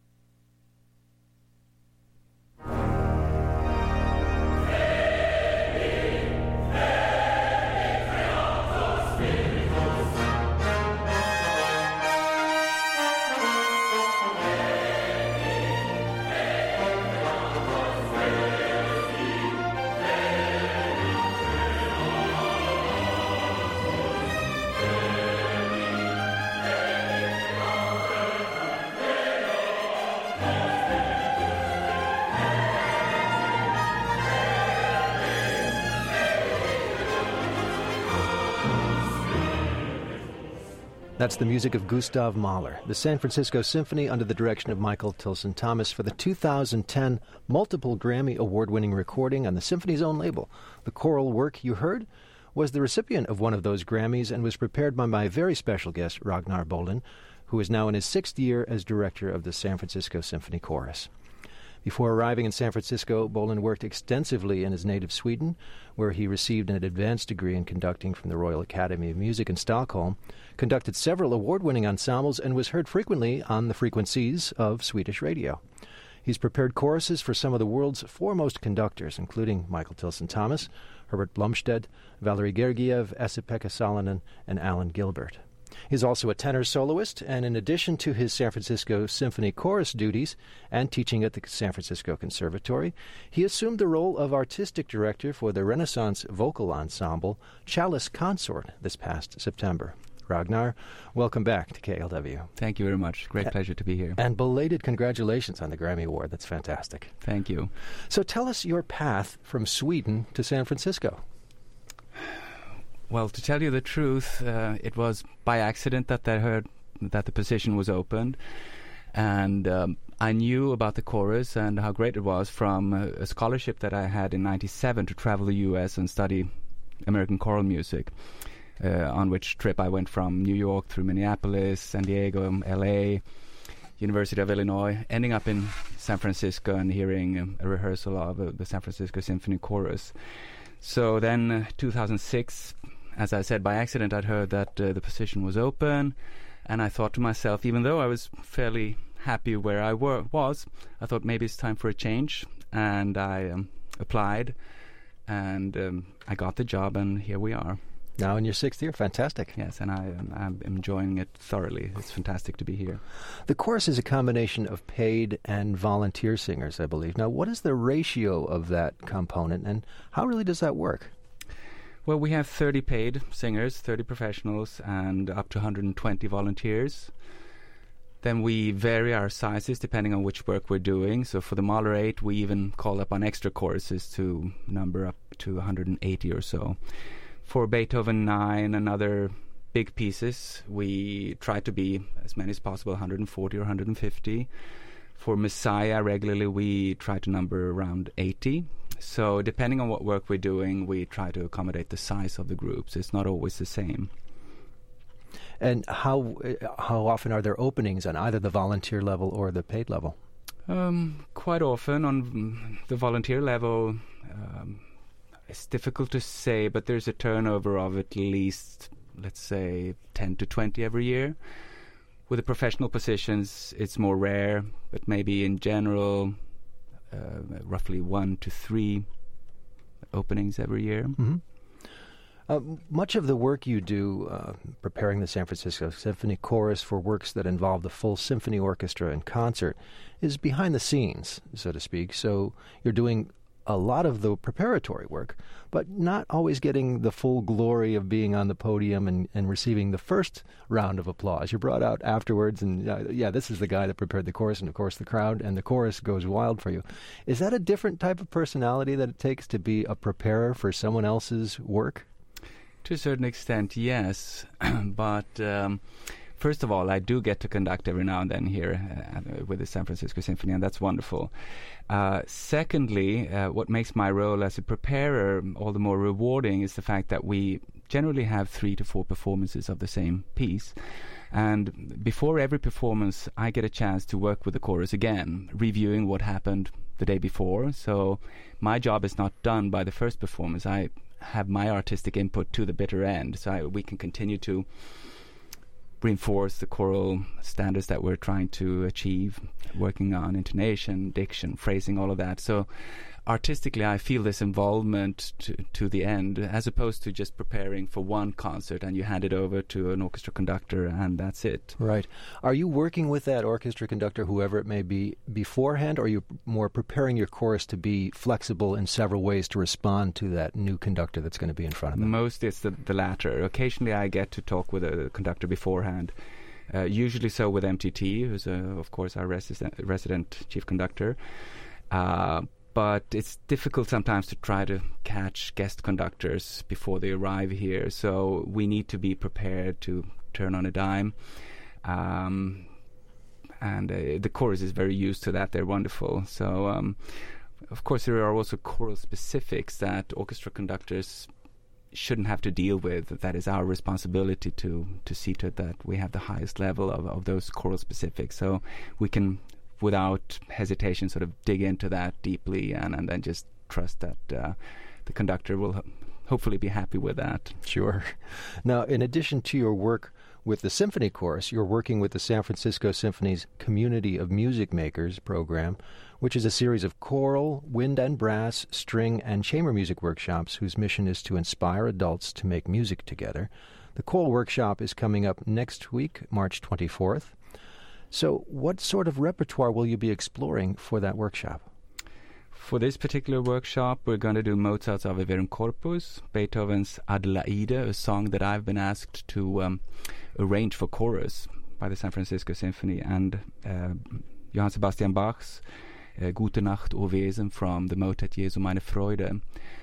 [SPEAKER 1] That's the music of Gustav Mahler, the San Francisco Symphony under the direction of Michael Tilson Thomas for the two thousand ten multiple Grammy award-winning recording on the symphony's own label. The choral work you heard was the recipient of one of those Grammys and was prepared by my very special guest, Ragnar Bolin, who is now in his sixth year as director of the San Francisco Symphony Chorus. Before arriving in San Francisco, Bolin worked extensively in his native Sweden, where he received an advanced degree in conducting from the Royal Academy of Music in Stockholm, conducted several award-winning ensembles, and was heard frequently on the frequencies of Swedish radio. He's prepared choruses for some of the world's foremost conductors, including Michael Tilson Thomas, Herbert Blomstedt, Valery Gergiev, Esa-Pekka Salonen, and Alan Gilbert. He's also a tenor soloist, and in addition to his San Francisco Symphony Chorus duties and teaching at the San Francisco Conservatory, he assumed the role of artistic director for the Renaissance vocal ensemble Chalice Consort this past September. Ragnar, welcome back to K L W.
[SPEAKER 4] Thank you very much. Great
[SPEAKER 1] A-
[SPEAKER 4] pleasure to be here.
[SPEAKER 1] And belated congratulations on the Grammy Award. That's fantastic.
[SPEAKER 4] Thank you.
[SPEAKER 1] So tell us your path from Sweden to San Francisco.
[SPEAKER 4] Well, to tell you the truth, uh, it was by accident that I heard that the position was opened. And um, I knew about the chorus and how great it was from a, a scholarship that I had in ninety-seven to travel the U S and study American choral music. uh, on which trip I went from New York through Minneapolis, San Diego, L A, University of Illinois, ending up in San Francisco and hearing um, a rehearsal of uh, the San Francisco Symphony Chorus. So then, uh, two thousand six, as I said, by accident, I'd heard that uh, the position was open, and I thought to myself, even though I was fairly happy where I were, was, I thought maybe it's time for a change, and I um, applied, and um, I got the job, and here we are.
[SPEAKER 1] Now in your sixth year. Fantastic.
[SPEAKER 4] Yes, and I, um, I'm enjoying it thoroughly. It's fantastic to be here.
[SPEAKER 1] The chorus is a combination of paid and volunteer singers, I believe. Now, what is the ratio of that component, and how really does that work?
[SPEAKER 4] Well, we have thirty paid singers, thirty professionals, and up to one hundred twenty volunteers. Then we vary our sizes depending on which work we're doing. So for the Mahler eight, we even call up on extra choruses to number up to one hundred eighty or so. For Beethoven nine and other big pieces, we try to be as many as possible, one hundred forty or one hundred fifty. For Messiah, regularly we try to number around eighty. So depending on what work we're doing, we try to accommodate the size of the groups. It's not always the same.
[SPEAKER 1] And how how often are there openings on either the volunteer level or the paid level?
[SPEAKER 4] Um, quite often on the volunteer level. Um, It's difficult to say, but there's a turnover of at least, let's say, ten to twenty every year. With the professional positions, it's more rare, but maybe in general, uh, roughly one to three openings every year.
[SPEAKER 1] Mm-hmm. Uh, much of the work you do uh, preparing the San Francisco Symphony Chorus for works that involve the full symphony orchestra in concert is behind the scenes, so to speak. So you're doing a lot of the preparatory work, but not always getting the full glory of being on the podium and, and receiving the first round of applause. You're brought out afterwards, and uh, yeah, this is the guy that prepared the chorus, and of course the crowd and the chorus goes wild for you. Is that a different type of personality that it takes to be a preparer for someone else's work?
[SPEAKER 4] To a certain extent, yes. But um, first of all, I do get to conduct every now and then here uh, with the San Francisco Symphony, and that's wonderful. Uh, secondly, uh, what makes my role as a preparer all the more rewarding is the fact that we generally have three to four performances of the same piece. And before every performance, I get a chance to work with the chorus again, reviewing what happened the day before. So my job is not done by the first performance. I have my artistic input to the bitter end, so I, we can continue to reinforce the choral standards that we're trying to achieve, working on intonation, diction, phrasing, all of that. So artistically, I feel this involvement to, to the end, as opposed to just preparing for one concert and you hand it over to an orchestra conductor and that's it.
[SPEAKER 1] Right. Are you working with that orchestra conductor, whoever it may be, beforehand, or are you more preparing your chorus to be flexible in several ways to respond to that new conductor that's going to be in front of them?
[SPEAKER 4] Most it's the, the latter. Occasionally I get to talk with a conductor beforehand, uh, usually so with M T T, who's, uh, of course, our resident, resident chief conductor. Uh, But it's difficult sometimes to try to catch guest conductors before they arrive here. So we need to be prepared to turn on a dime. Um, and uh, the chorus is very used to that. They're wonderful. So, um, of course, there are also choral specifics that orchestra conductors shouldn't have to deal with. That is our responsibility to, to see to it that we have the highest level of, of those choral specifics. So we can, without hesitation, sort of dig into that deeply and, and then just trust that uh, the conductor will ho- hopefully be happy with that.
[SPEAKER 1] Sure. Now, in addition to your work with the Symphony Chorus, you're working with the San Francisco Symphony's Community of Music Makers program, which is a series of choral, wind and brass, string, and chamber music workshops whose mission is to inspire adults to make music together. The choral workshop is coming up next week, March twenty-fourth. So what sort of repertoire will you be exploring for that workshop?
[SPEAKER 4] For this particular workshop, we're going to do Mozart's Ave Verum Corpus, Beethoven's Adelaide, a song that I've been asked to um, arrange for chorus by the San Francisco Symphony, and uh, Johann Sebastian Bach's uh, Gute Nacht, O Wesen from the motet Jesu meine Freude.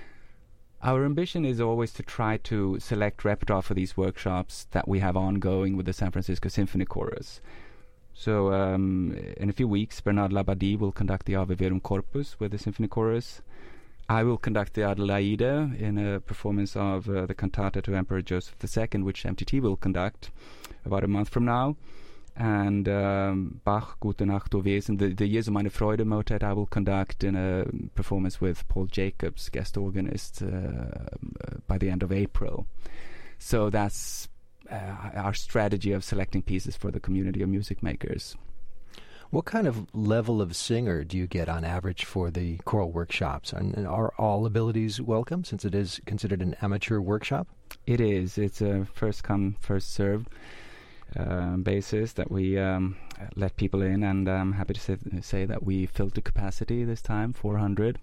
[SPEAKER 4] Our ambition is always to try to select repertoire for these workshops that we have ongoing with the San Francisco Symphony Chorus. So um, in a few weeks, Bernard Labadie will conduct the Ave Verum Corpus with the Symphony Chorus. I will conduct the Adelaide in a performance of uh, the cantata to Emperor Joseph the Second, which M T T will conduct about a month from now. And um, Bach, Gute Nacht, O Wesen, the, the Jesu meine Freude motet, I will conduct in a performance with Paul Jacobs, guest organist, uh, by the end of April. So that's uh, our strategy of selecting pieces for the community of music makers.
[SPEAKER 1] What kind of level of singer do you get on average for the choral workshops? And, and are all abilities welcome, since it is considered an amateur workshop?
[SPEAKER 4] It is. It's a first-come, first-served uh, basis that we um, let people in, and I'm happy to say, say that we filled the capacity this time, four hundred.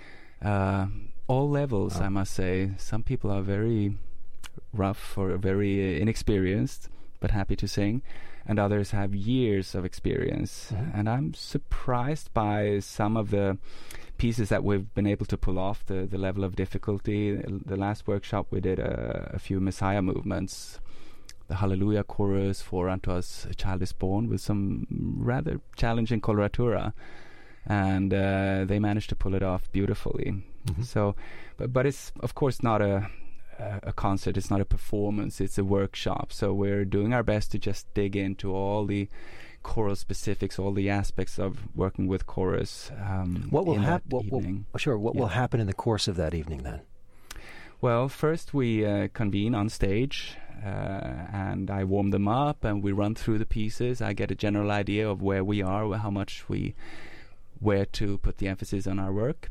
[SPEAKER 4] Uh, all levels, oh. I must say. Some people are very rough or very inexperienced, but happy to sing. And others have years of experience. Mm-hmm. And I'm surprised by some of the pieces that we've been able to pull off, the, the level of difficulty. The last workshop we did a, a few Messiah movements, the Hallelujah chorus for Unto Us a Child is Born, with some rather challenging coloratura. And uh, they managed to pull it off beautifully. Mm-hmm. So, but, but it's, of course, not a... a concert, it's not a performance, it's a workshop. So we're doing our best to just dig into all the choral specifics, all the aspects of working with chorus. Um,
[SPEAKER 1] what will happen? Sure. What
[SPEAKER 4] yeah.
[SPEAKER 1] will happen in the course of that evening then?
[SPEAKER 4] Well, first we uh, convene on stage, uh, and I warm them up, and we run through the pieces. I get a general idea of where we are, how much we, where to put the emphasis on our work.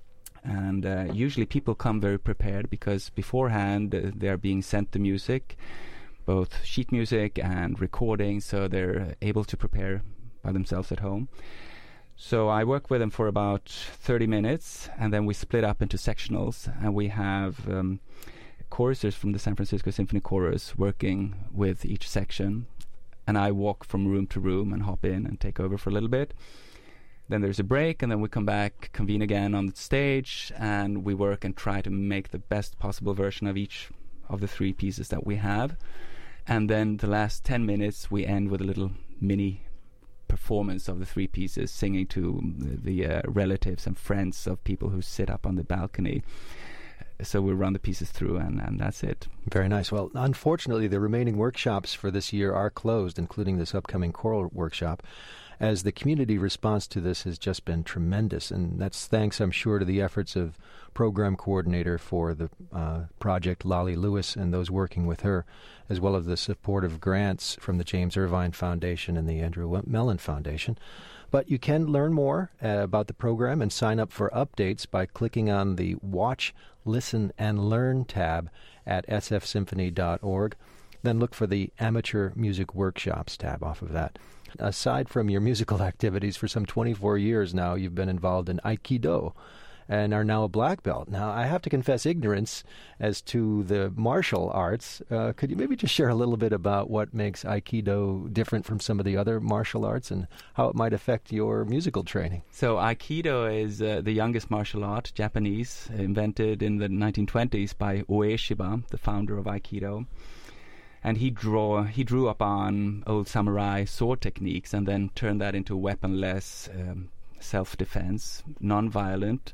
[SPEAKER 4] And uh, usually people come very prepared, because beforehand uh, they are being sent the music, both sheet music and recording, so they're able to prepare by themselves at home. So I work with them for about thirty minutes, and then we split up into sectionals, and we have um, choristers from the San Francisco Symphony Chorus working with each section, and I walk from room to room and hop in and take over for a little bit. Then there's a break, and then we come back, convene again on the stage, and we work and try to make the best possible version of each of the three pieces that we have. And then the last ten minutes, we end with a little mini performance of the three pieces, singing to the, the uh, relatives and friends of people who sit up on the balcony. So we run the pieces through, and, and that's it.
[SPEAKER 1] Very nice. Well, unfortunately, the remaining workshops for this year are closed, including this upcoming choral workshop, as the community response to this has just been tremendous. And that's thanks, I'm sure, to the efforts of program coordinator for the uh, project, Lolly Lewis, and those working with her, as well as the support of grants from the James Irvine Foundation and the Andrew Mellon Foundation. But you can learn more uh, about the program and sign up for updates by clicking on the Watch, Listen, and Learn tab at s f symphony dot org. Then look for the Amateur Music Workshops tab off of that. Aside from your musical activities, for some twenty-four years now, you've been involved in Aikido and are now a black belt. Now, I have to confess ignorance as to the martial arts. Uh, could you maybe just share a little bit about what makes Aikido different from some of the other martial arts and how it might affect your musical training?
[SPEAKER 4] So Aikido is uh, the youngest martial art, Japanese, invented in the nineteen twenties by Ueshiba, the founder of Aikido. And he draw he drew upon old samurai sword techniques and then turned that into weaponless um, self-defense, non-violent.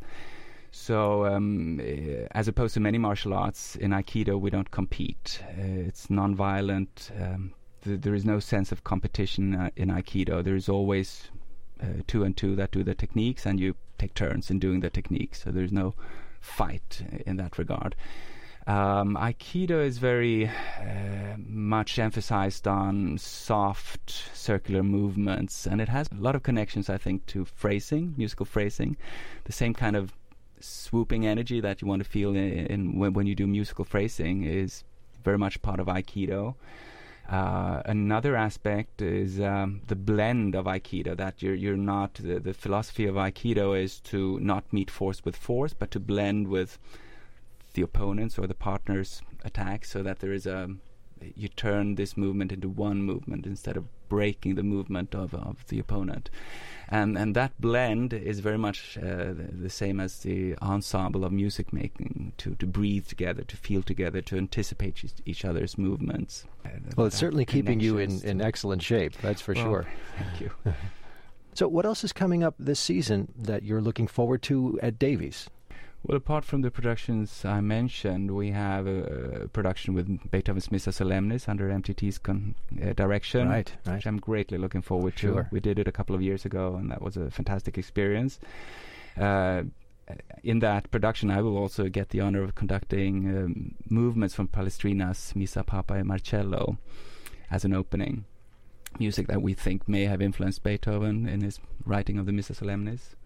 [SPEAKER 4] So um, uh, as opposed to many martial arts, in Aikido we don't compete. Uh, it's non-violent. Um, th- there is no sense of competition uh, in Aikido. There is always uh, two and two that do the techniques, and you take turns in doing the techniques. So there's no fight in that regard. Um, Aikido is very uh, much emphasized on soft circular movements, and it has a lot of connections, I think, to phrasing, musical phrasing, the same kind of swooping energy that you want to feel in, in when, when you do musical phrasing is very much part of Aikido. Uh, another aspect is um, the blend of Aikido, that you're you're not, the, the philosophy of Aikido is to not meet force with force, but to blend with the opponent's or the partner's attack, so that there is a you turn this movement into one movement instead of breaking the movement of, of the opponent, and and that blend is very much uh, the, the same as the ensemble of music making, to to breathe together, to feel together, to anticipate each, each other's movements. Uh,
[SPEAKER 1] well, it's certainly keeping you in, in excellent shape, that's for
[SPEAKER 4] well,
[SPEAKER 1] sure.
[SPEAKER 4] Thank you.
[SPEAKER 1] So what else is coming up this season that you're looking forward to at Davies?
[SPEAKER 4] Well, apart from the productions I mentioned, we have a, a production with Beethoven's Missa Solemnis under M T T's con- uh, direction,
[SPEAKER 1] Right, right.
[SPEAKER 4] which I'm greatly looking forward
[SPEAKER 1] Sure.
[SPEAKER 4] to. We did it a couple of years ago, and that was a fantastic experience. Uh, in that production, I will also get the honor of conducting um, movements from Palestrina's Missa Papa e Marcello as an opening. Music that we think may have influenced Beethoven in his writing of the Missa Solemnis.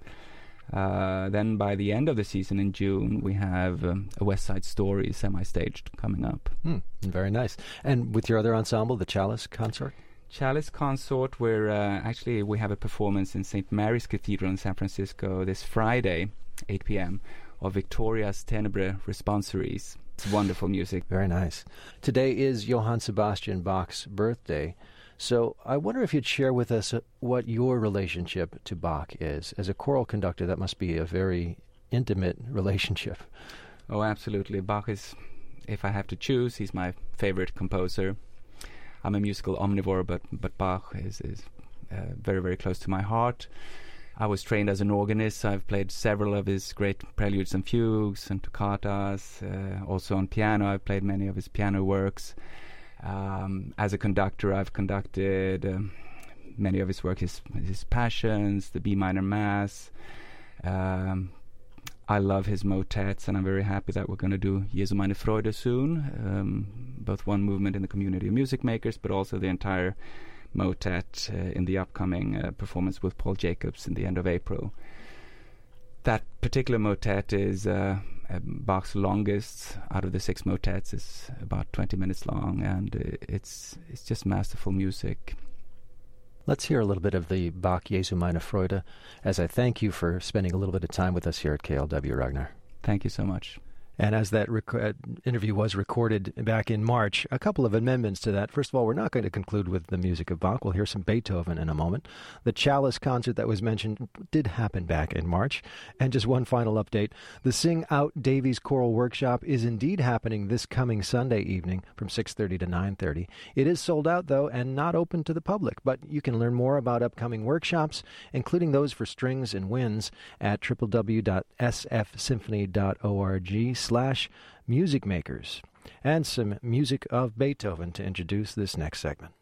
[SPEAKER 4] Uh, then by the end of the season in June, we have um, a West Side Story semi-staged coming up.
[SPEAKER 1] Hmm, very nice. And with your other ensemble, the Chalice Consort?
[SPEAKER 4] Chalice Consort, where uh, actually we have a performance in Saint Mary's Cathedral in San Francisco this Friday, eight p.m., of Victoria's Tenebrae Responsories. It's wonderful music.
[SPEAKER 1] Very nice. Today is Johann Sebastian Bach's birthday. So I wonder if you'd share with us uh, what your relationship to Bach is. As a choral conductor, that must be a very intimate relationship.
[SPEAKER 4] Oh, absolutely. Bach is, if I have to choose, he's my favorite composer. I'm a musical omnivore, but, but Bach is, is uh, very, very close to my heart. I was trained as an organist. I've played several of his great preludes and fugues and toccatas. Uh, also on piano, I've played many of his piano works. Um, as a conductor, I've conducted um, many of his work, his, his Passions, the B minor Mass. Um, I love his motets, and I'm very happy that we're going to do Jesu meine Freude soon, um, both one movement in the community of music makers, but also the entire motet uh, in the upcoming uh, performance with Paul Jacobs in the end of April. That particular motet is uh, uh, Bach's longest out of the six motets. It's about twenty minutes long, and uh, it's it's just masterful music.
[SPEAKER 1] Let's hear a little bit of the Bach Jesu meine Freude, as I thank you for spending a little bit of time with us here at K L W, Ragnar.
[SPEAKER 4] Thank you so much.
[SPEAKER 1] And as that rec- uh, interview was recorded back in March, a couple of amendments to that. First of all, we're not going to conclude with the music of Bach. We'll hear some Beethoven in a moment. The Chalice concert that was mentioned did happen back in March. And just one final update. The Sing Out Davies Choral Workshop is indeed happening this coming Sunday evening from six thirty to nine thirty. It is sold out, though, and not open to the public. But you can learn more about upcoming workshops, including those for strings and winds, at w w w dot s f symphony dot org slash music makers. And some music of Beethoven to introduce this next segment.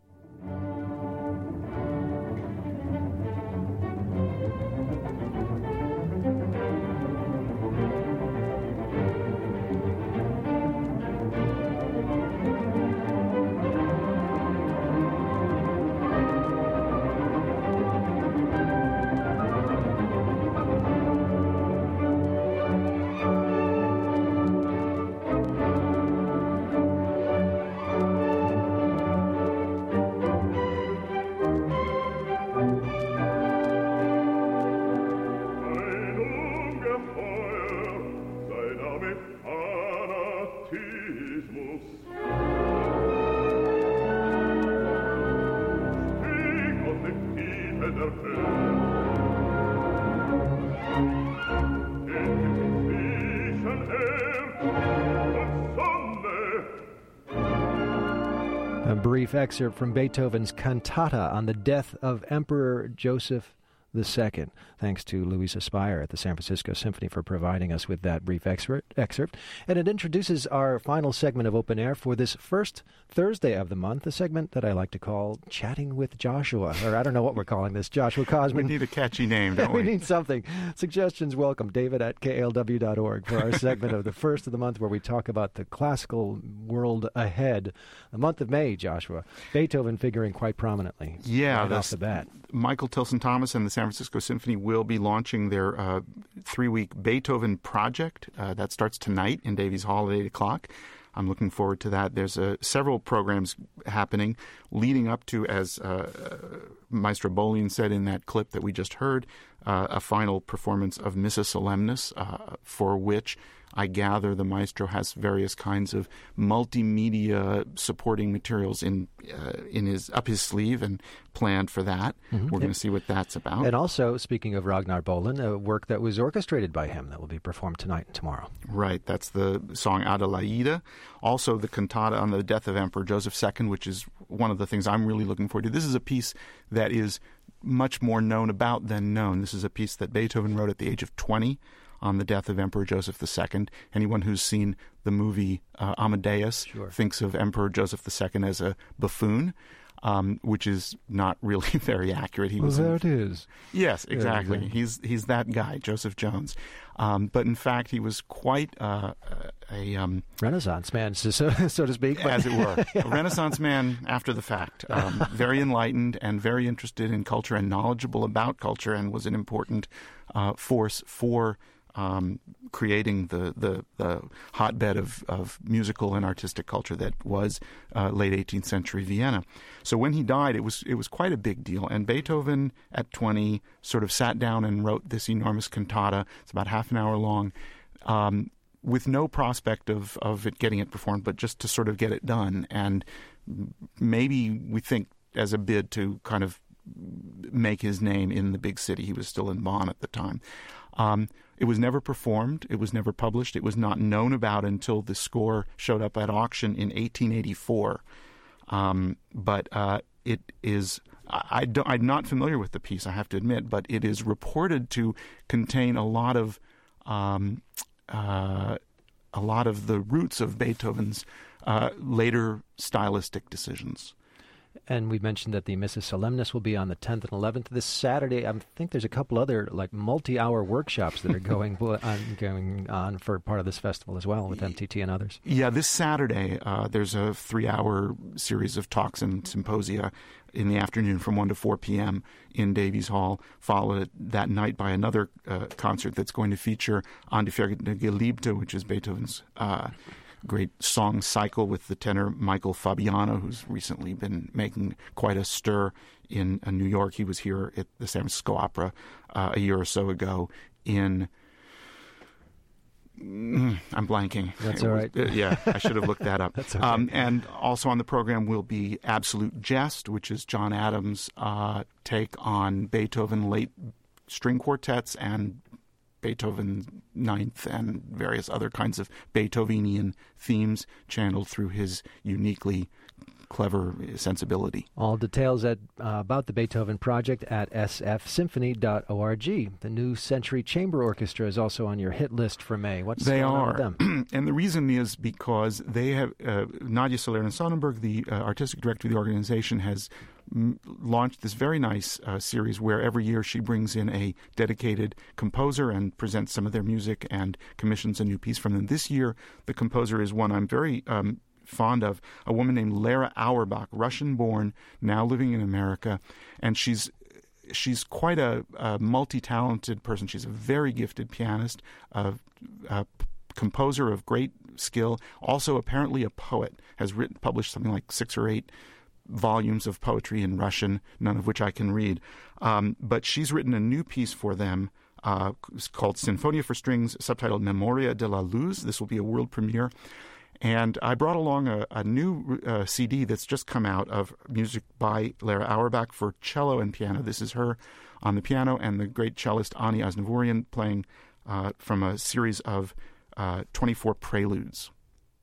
[SPEAKER 1] A brief excerpt from Beethoven's cantata on the death of Emperor Joseph the Second. Thanks to Louisa Spire at the San Francisco Symphony for providing us with that brief excerpt. excerpt. And it introduces our final segment of Open Air for this first Thursday of the month, a segment that I like to call Chatting with Joshua, or I don't know what we're calling this, Joshua Cosman.
[SPEAKER 5] We need a catchy name, don't we?
[SPEAKER 1] We need something. Suggestions welcome. David at K L W dot org for our segment of the first of the month where we talk about the classical world ahead. The month of May, Joshua. Beethoven figuring quite prominently.
[SPEAKER 5] Yeah.
[SPEAKER 1] Right off the bat.
[SPEAKER 5] Michael Tilson Thomas and the San Francisco Symphony will be launching their uh, three-week Beethoven project. Uh, that starts tonight in Davies Hall at eight o'clock. I'm looking forward to that. There's uh, several programs happening leading up to, as uh, Maestro Bolin said in that clip that we just heard, uh, a final performance of Missa Solemnis, uh, for which I gather the maestro has various kinds of multimedia supporting materials in uh, in his up his sleeve and planned for that. Mm-hmm. We're going to see what that's about.
[SPEAKER 1] And also, speaking of Ragnar Bolin, a work that was orchestrated by him that will be performed tonight and tomorrow.
[SPEAKER 5] Right. That's the song Adelaide. Also, the cantata on the death of Emperor Joseph the Second, which is one of the things I'm really looking forward to. This is a piece that is much more known about than known. This is a piece that Beethoven wrote at the age of twenty on the death of Emperor Joseph the Second. Anyone who's seen the movie uh, Amadeus
[SPEAKER 1] Sure.
[SPEAKER 5] thinks of Emperor Joseph the Second as a buffoon, um, which is not really very accurate. He
[SPEAKER 1] Well,
[SPEAKER 5] was
[SPEAKER 1] there
[SPEAKER 5] in-
[SPEAKER 1] it is.
[SPEAKER 5] Yes,
[SPEAKER 1] Yeah,
[SPEAKER 5] exactly.
[SPEAKER 1] exactly.
[SPEAKER 5] He's he's that guy, Joseph Jones. Um, but in fact, he was quite uh, a um,
[SPEAKER 1] Renaissance man, so, so, so to speak. but-
[SPEAKER 5] as it were, a Renaissance man after the fact. Um, very enlightened and very interested in culture and knowledgeable about culture, and was an important uh, force for um, creating the, the, the hotbed of, of musical and artistic culture that was uh, late eighteenth century Vienna. So when he died, it was it was quite a big deal. And Beethoven, at twenty, sort of sat down and wrote this enormous cantata. It's about half an hour long. Um, with no prospect of, of it getting it performed, but just to sort of get it done. And maybe we think as a bid to kind of make his name in the big city. He was still in Bonn at the time. Um, it was never performed. It was never published. It was not known about until the score showed up at auction in eighteen eighty-four. Um, but uh, it is... I, I don't, I'm not familiar with the piece, I have to admit, but it is reported to contain a lot of... Um, Uh, a lot of the roots of Beethoven's uh, later stylistic decisions.
[SPEAKER 1] And we mentioned that the Missa Solemnis will be on the tenth and eleventh this Saturday. I think there's a couple other like multi-hour workshops that are going on, going on for part of this festival as well with M T T and others.
[SPEAKER 5] Yeah, this Saturday uh, there's a three-hour series of talks and symposia in the afternoon from one to four p.m. in Davies Hall, followed that night by another uh, concert that's going to feature An die vergessene Geliebte, which is Beethoven's uh, great song cycle with the tenor Michael Fabiano, who's recently been making quite a stir in uh, New York. He was here at the San Francisco Opera uh, a year or so ago in... Mm, I'm blanking.
[SPEAKER 1] That's
[SPEAKER 5] It
[SPEAKER 1] all
[SPEAKER 5] was-
[SPEAKER 1] right.
[SPEAKER 5] uh, yeah, I should have looked that up.
[SPEAKER 1] That's okay.
[SPEAKER 5] Um, and also on the program will be Absolute Jest, which is John Adams' uh, take on Beethoven late string quartets and Beethoven Ninth and various other kinds of Beethovenian themes channeled through his uniquely clever sensibility.
[SPEAKER 1] All details at, uh, about the Beethoven Project at s f symphony dot org. The New Century Chamber Orchestra is also on your hit list for May. What's
[SPEAKER 5] They
[SPEAKER 1] going on
[SPEAKER 5] are.
[SPEAKER 1] with them?
[SPEAKER 5] And the reason is because they have, uh, Nadia Salerno-Sonnenberg, the uh, artistic director of the organization, has m- launched this very nice uh, series where every year she brings in a dedicated composer and presents some of their music and commissions a new piece from them. This year, the composer is one I'm very um, fond of, a woman named Lara Auerbach, Russian-born, now living in America, and she's she's quite a, a multi-talented person. She's a very gifted pianist, a, a p- composer of great skill, also apparently a poet, has written, published something like six or eight volumes of poetry in Russian, none of which I can read. Um, but she's written a new piece for them uh, called Sinfonia for Strings, subtitled Memoria de la Luz. This will be a world premiere. And I brought along a, a new uh, C D that's just come out of music by Lara Auerbach for cello and piano. This is her on the piano, and the great cellist Ani Aznavourian playing uh, from a series of uh, twenty-four preludes.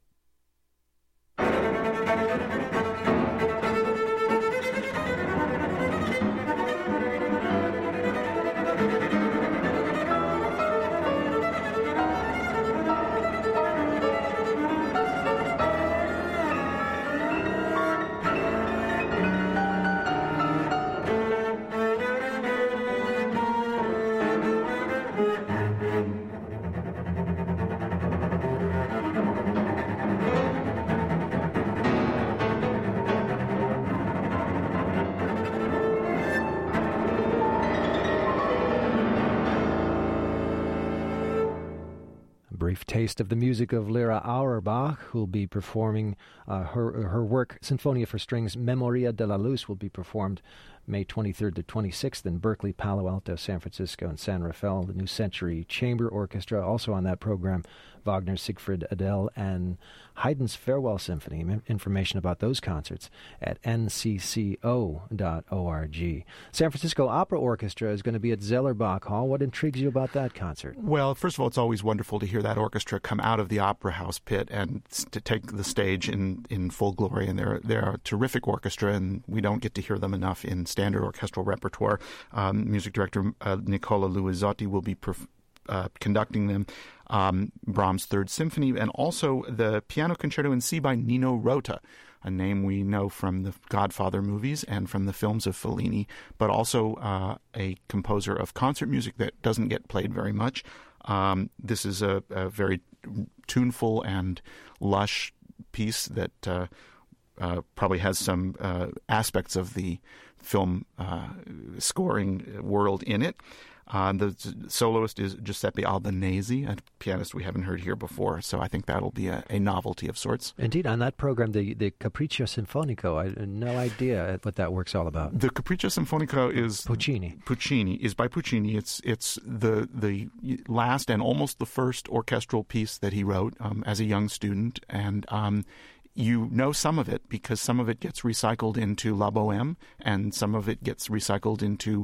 [SPEAKER 1] Brief taste of the music of Lara Auerbach, who will be performing uh, her her work, Sinfonia for Strings, Memoria de la Luz, will be performed May twenty-third to twenty-sixth in Berkeley, Palo Alto, San Francisco, and San Rafael. The New Century Chamber Orchestra, also on that program, Wagner's Siegfried Adele and Haydn's Farewell Symphony. Information about those concerts at n c c o dot org. San Francisco Opera Orchestra is going to be at Zellerbach Hall. What intrigues you about that concert?
[SPEAKER 5] Well, first of all, it's always wonderful to hear that orchestra come out of the Opera House pit and to take the stage in, in full glory. And they're, they're a terrific orchestra, and we don't get to hear them enough in standard orchestral repertoire. Um, music director uh, Nicola Luizotti will be perf- uh, conducting them, um, Brahms' Third Symphony, and also the Piano Concerto in C by Nino Rota, a name we know from the Godfather movies and from the films of Fellini, but also uh, a composer of concert music that doesn't get played very much. Um, this is a, a very tuneful and lush piece that uh, uh, probably has some uh, aspects of the film uh, scoring world in it. Uh, the soloist is Giuseppe Albanese, a pianist we haven't heard here before, so I think that'll be a, a novelty of sorts.
[SPEAKER 1] Indeed, on that program, the, the Capriccio Sinfonico, I had no idea what that work's all about.
[SPEAKER 5] The Capriccio Sinfonico is
[SPEAKER 1] Puccini.
[SPEAKER 5] Puccini is by Puccini. It's it's the the last and almost the first orchestral piece that he wrote um, as a young student, and um, you know some of it because some of it gets recycled into La Bohème, and some of it gets recycled into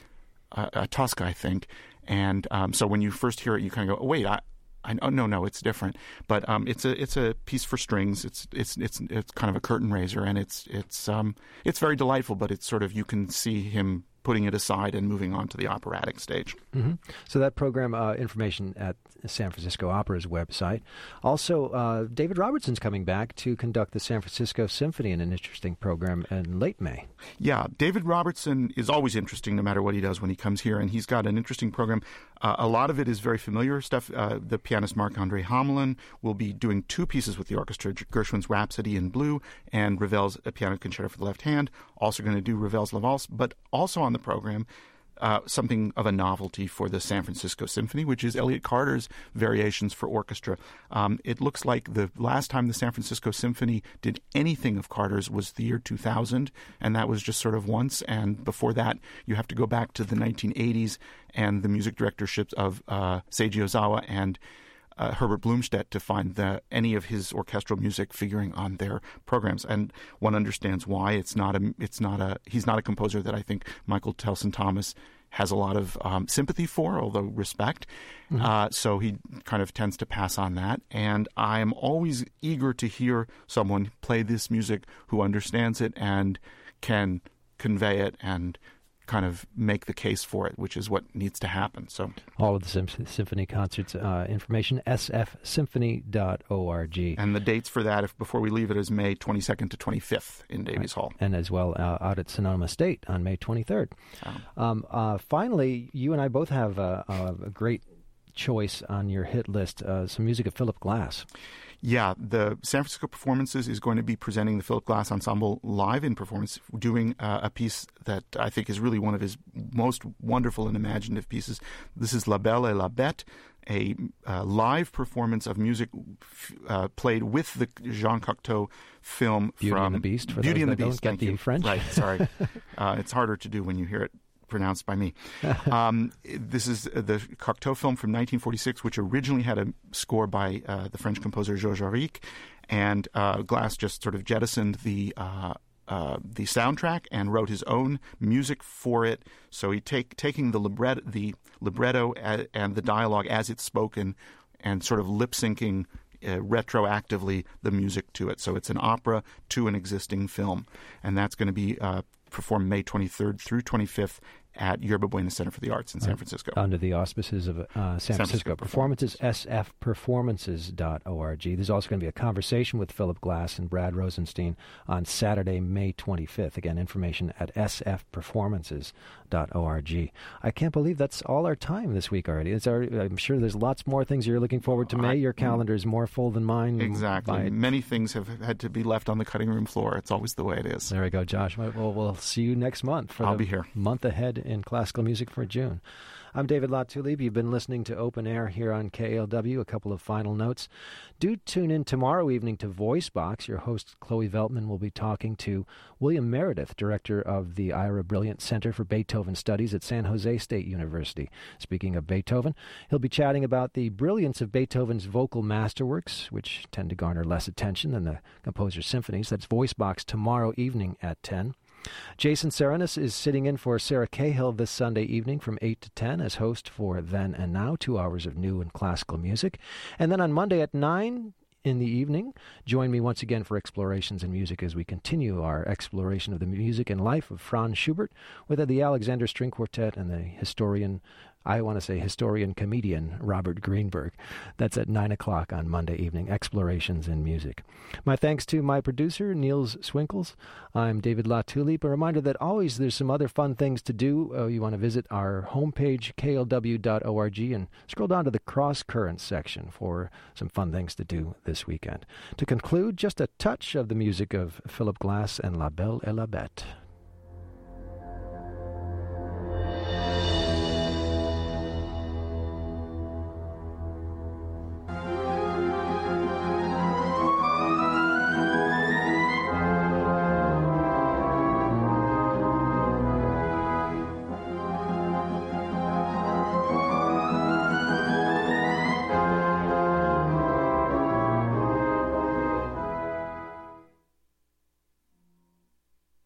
[SPEAKER 5] Uh, a Tosca, I think, and um, so when you first hear it, you kind of go, oh, "Wait, I, I, oh no, no, it's different." But um, it's a it's a piece for strings. It's it's it's it's kind of a curtain raiser, and it's it's um it's very delightful. But it's sort of you can see him putting it aside and moving on to the operatic stage.
[SPEAKER 1] Mm-hmm. So that program, uh, information at San Francisco Opera's website. Also, uh, David Robertson's coming back to conduct the San Francisco Symphony in an interesting program in late May.
[SPEAKER 5] Yeah, David Robertson is always interesting no matter what he does when he comes here, and he's got an interesting program. Uh, a lot of it is very familiar stuff. Uh, the pianist Marc-André Hamelin will be doing two pieces with the orchestra, Gershwin's Rhapsody in Blue and Ravel's A Piano Concerto for the Left Hand. Also going to do Ravel's La Valse, but also on the program, uh, something of a novelty for the San Francisco Symphony, which is Elliott Carter's Variations for Orchestra. Um, it looks like the last time the San Francisco Symphony did anything of Carter's was the year two thousand, and that was just sort of once. And before that, you have to go back to the nineteen eighties and the music directorships of uh, Seiji Ozawa and Uh, Herbert Blumstedt to find the, any of his orchestral music figuring on their programs, and one understands why. It's not a, it's not a, he's not a composer that I think Michael Telson Thomas has a lot of um, sympathy for, although respect. Mm-hmm. Uh, so he kind of tends to pass on that. And I am always eager to hear someone play this music who understands it and can convey it and kind of make the case for it, which is what needs to happen. So
[SPEAKER 1] all of the Sym- symphony concerts uh, information, s f symphony dot org.
[SPEAKER 5] And the dates for that, if before we leave it, is May twenty-second to twenty-fifth in Davies
[SPEAKER 1] right.
[SPEAKER 5] Hall.
[SPEAKER 1] And as well uh, out at Sonoma State on May twenty-third. Oh. Um, uh, finally, you and I both have a, a great choice on your hit list, uh, some music of Philip Glass.
[SPEAKER 5] Yeah, the San Francisco Performances is going to be presenting the Philip Glass Ensemble live in performance, doing uh, a piece that I think is really one of his most wonderful and imaginative pieces. This is La Belle et la Bête, a uh, live performance of music uh, played with the Jean Cocteau film
[SPEAKER 1] Beauty
[SPEAKER 5] from
[SPEAKER 1] and the Beast. For
[SPEAKER 5] Beauty
[SPEAKER 1] those
[SPEAKER 5] and the
[SPEAKER 1] that
[SPEAKER 5] Beast.
[SPEAKER 1] Don't
[SPEAKER 5] Thank
[SPEAKER 1] get the
[SPEAKER 5] you.
[SPEAKER 1] French.
[SPEAKER 5] Right, sorry. uh, it's harder to do when you hear it pronounced by me. Um, this is the Cocteau film from nineteen forty-six, which originally had a score by uh, the French composer Georges Auric, and uh, Glass just sort of jettisoned the uh, uh, the soundtrack and wrote his own music for it. So he take taking the libretto, the libretto a, and the dialogue as it's spoken, and sort of lip syncing uh, retroactively the music to it. So it's an opera to an existing film, and that's going to be uh, performed May twenty-third through twenty-fifth at Yerba Buena Center for the Arts in San Francisco.
[SPEAKER 1] Under the auspices of uh, San, San Francisco, Francisco Performances, s f performances dot org. There's also going to be a conversation with Philip Glass and Brad Rosenstein on Saturday, May twenty-fifth. Again, information at s f performances dot org. I can't believe that's all our time this week already. It's already, I'm sure there's lots more things you're looking forward to, May. Your calendar is more full than mine.
[SPEAKER 5] Exactly. By... Many things have had to be left on the cutting room floor. It's always the way it is.
[SPEAKER 1] There we go, Josh. Well, we'll see you next month. For
[SPEAKER 5] I'll
[SPEAKER 1] the
[SPEAKER 5] be here.
[SPEAKER 1] Month ahead in classical music for June. I'm David Latulib. You've been listening to Open Air here on K A L W. A couple of final notes. Do tune in tomorrow evening to VoiceBox. Your host, Chloe Veltman, will be talking to William Meredith, director of the Ira Brilliant Center for Beethoven Studies at San Jose State University. Speaking of Beethoven, he'll be chatting about the brilliance of Beethoven's vocal masterworks, which tend to garner less attention than the composer's symphonies. That's VoiceBox tomorrow evening at ten. Jason Serenis is sitting in for Sarah Cahill this Sunday evening from eight to ten as host for Then and Now, two hours of new and classical music. And then on Monday at nine in the evening, join me once again for Explorations in Music as we continue our exploration of the music and life of Franz Schubert with the Alexander String Quartet and the historian I want to say historian comedian Robert Greenberg. That's at nine o'clock on Monday evening, Explorations in Music. My thanks to my producer, Niels Swinkels. I'm David LaTulippe. A reminder that always there's some other fun things to do. Uh, you want to visit our homepage, K L W dot org, and scroll down to the Cross Currents section for some fun things to do this weekend. To conclude, just a touch of the music of Philip Glass and La Belle et la Bête.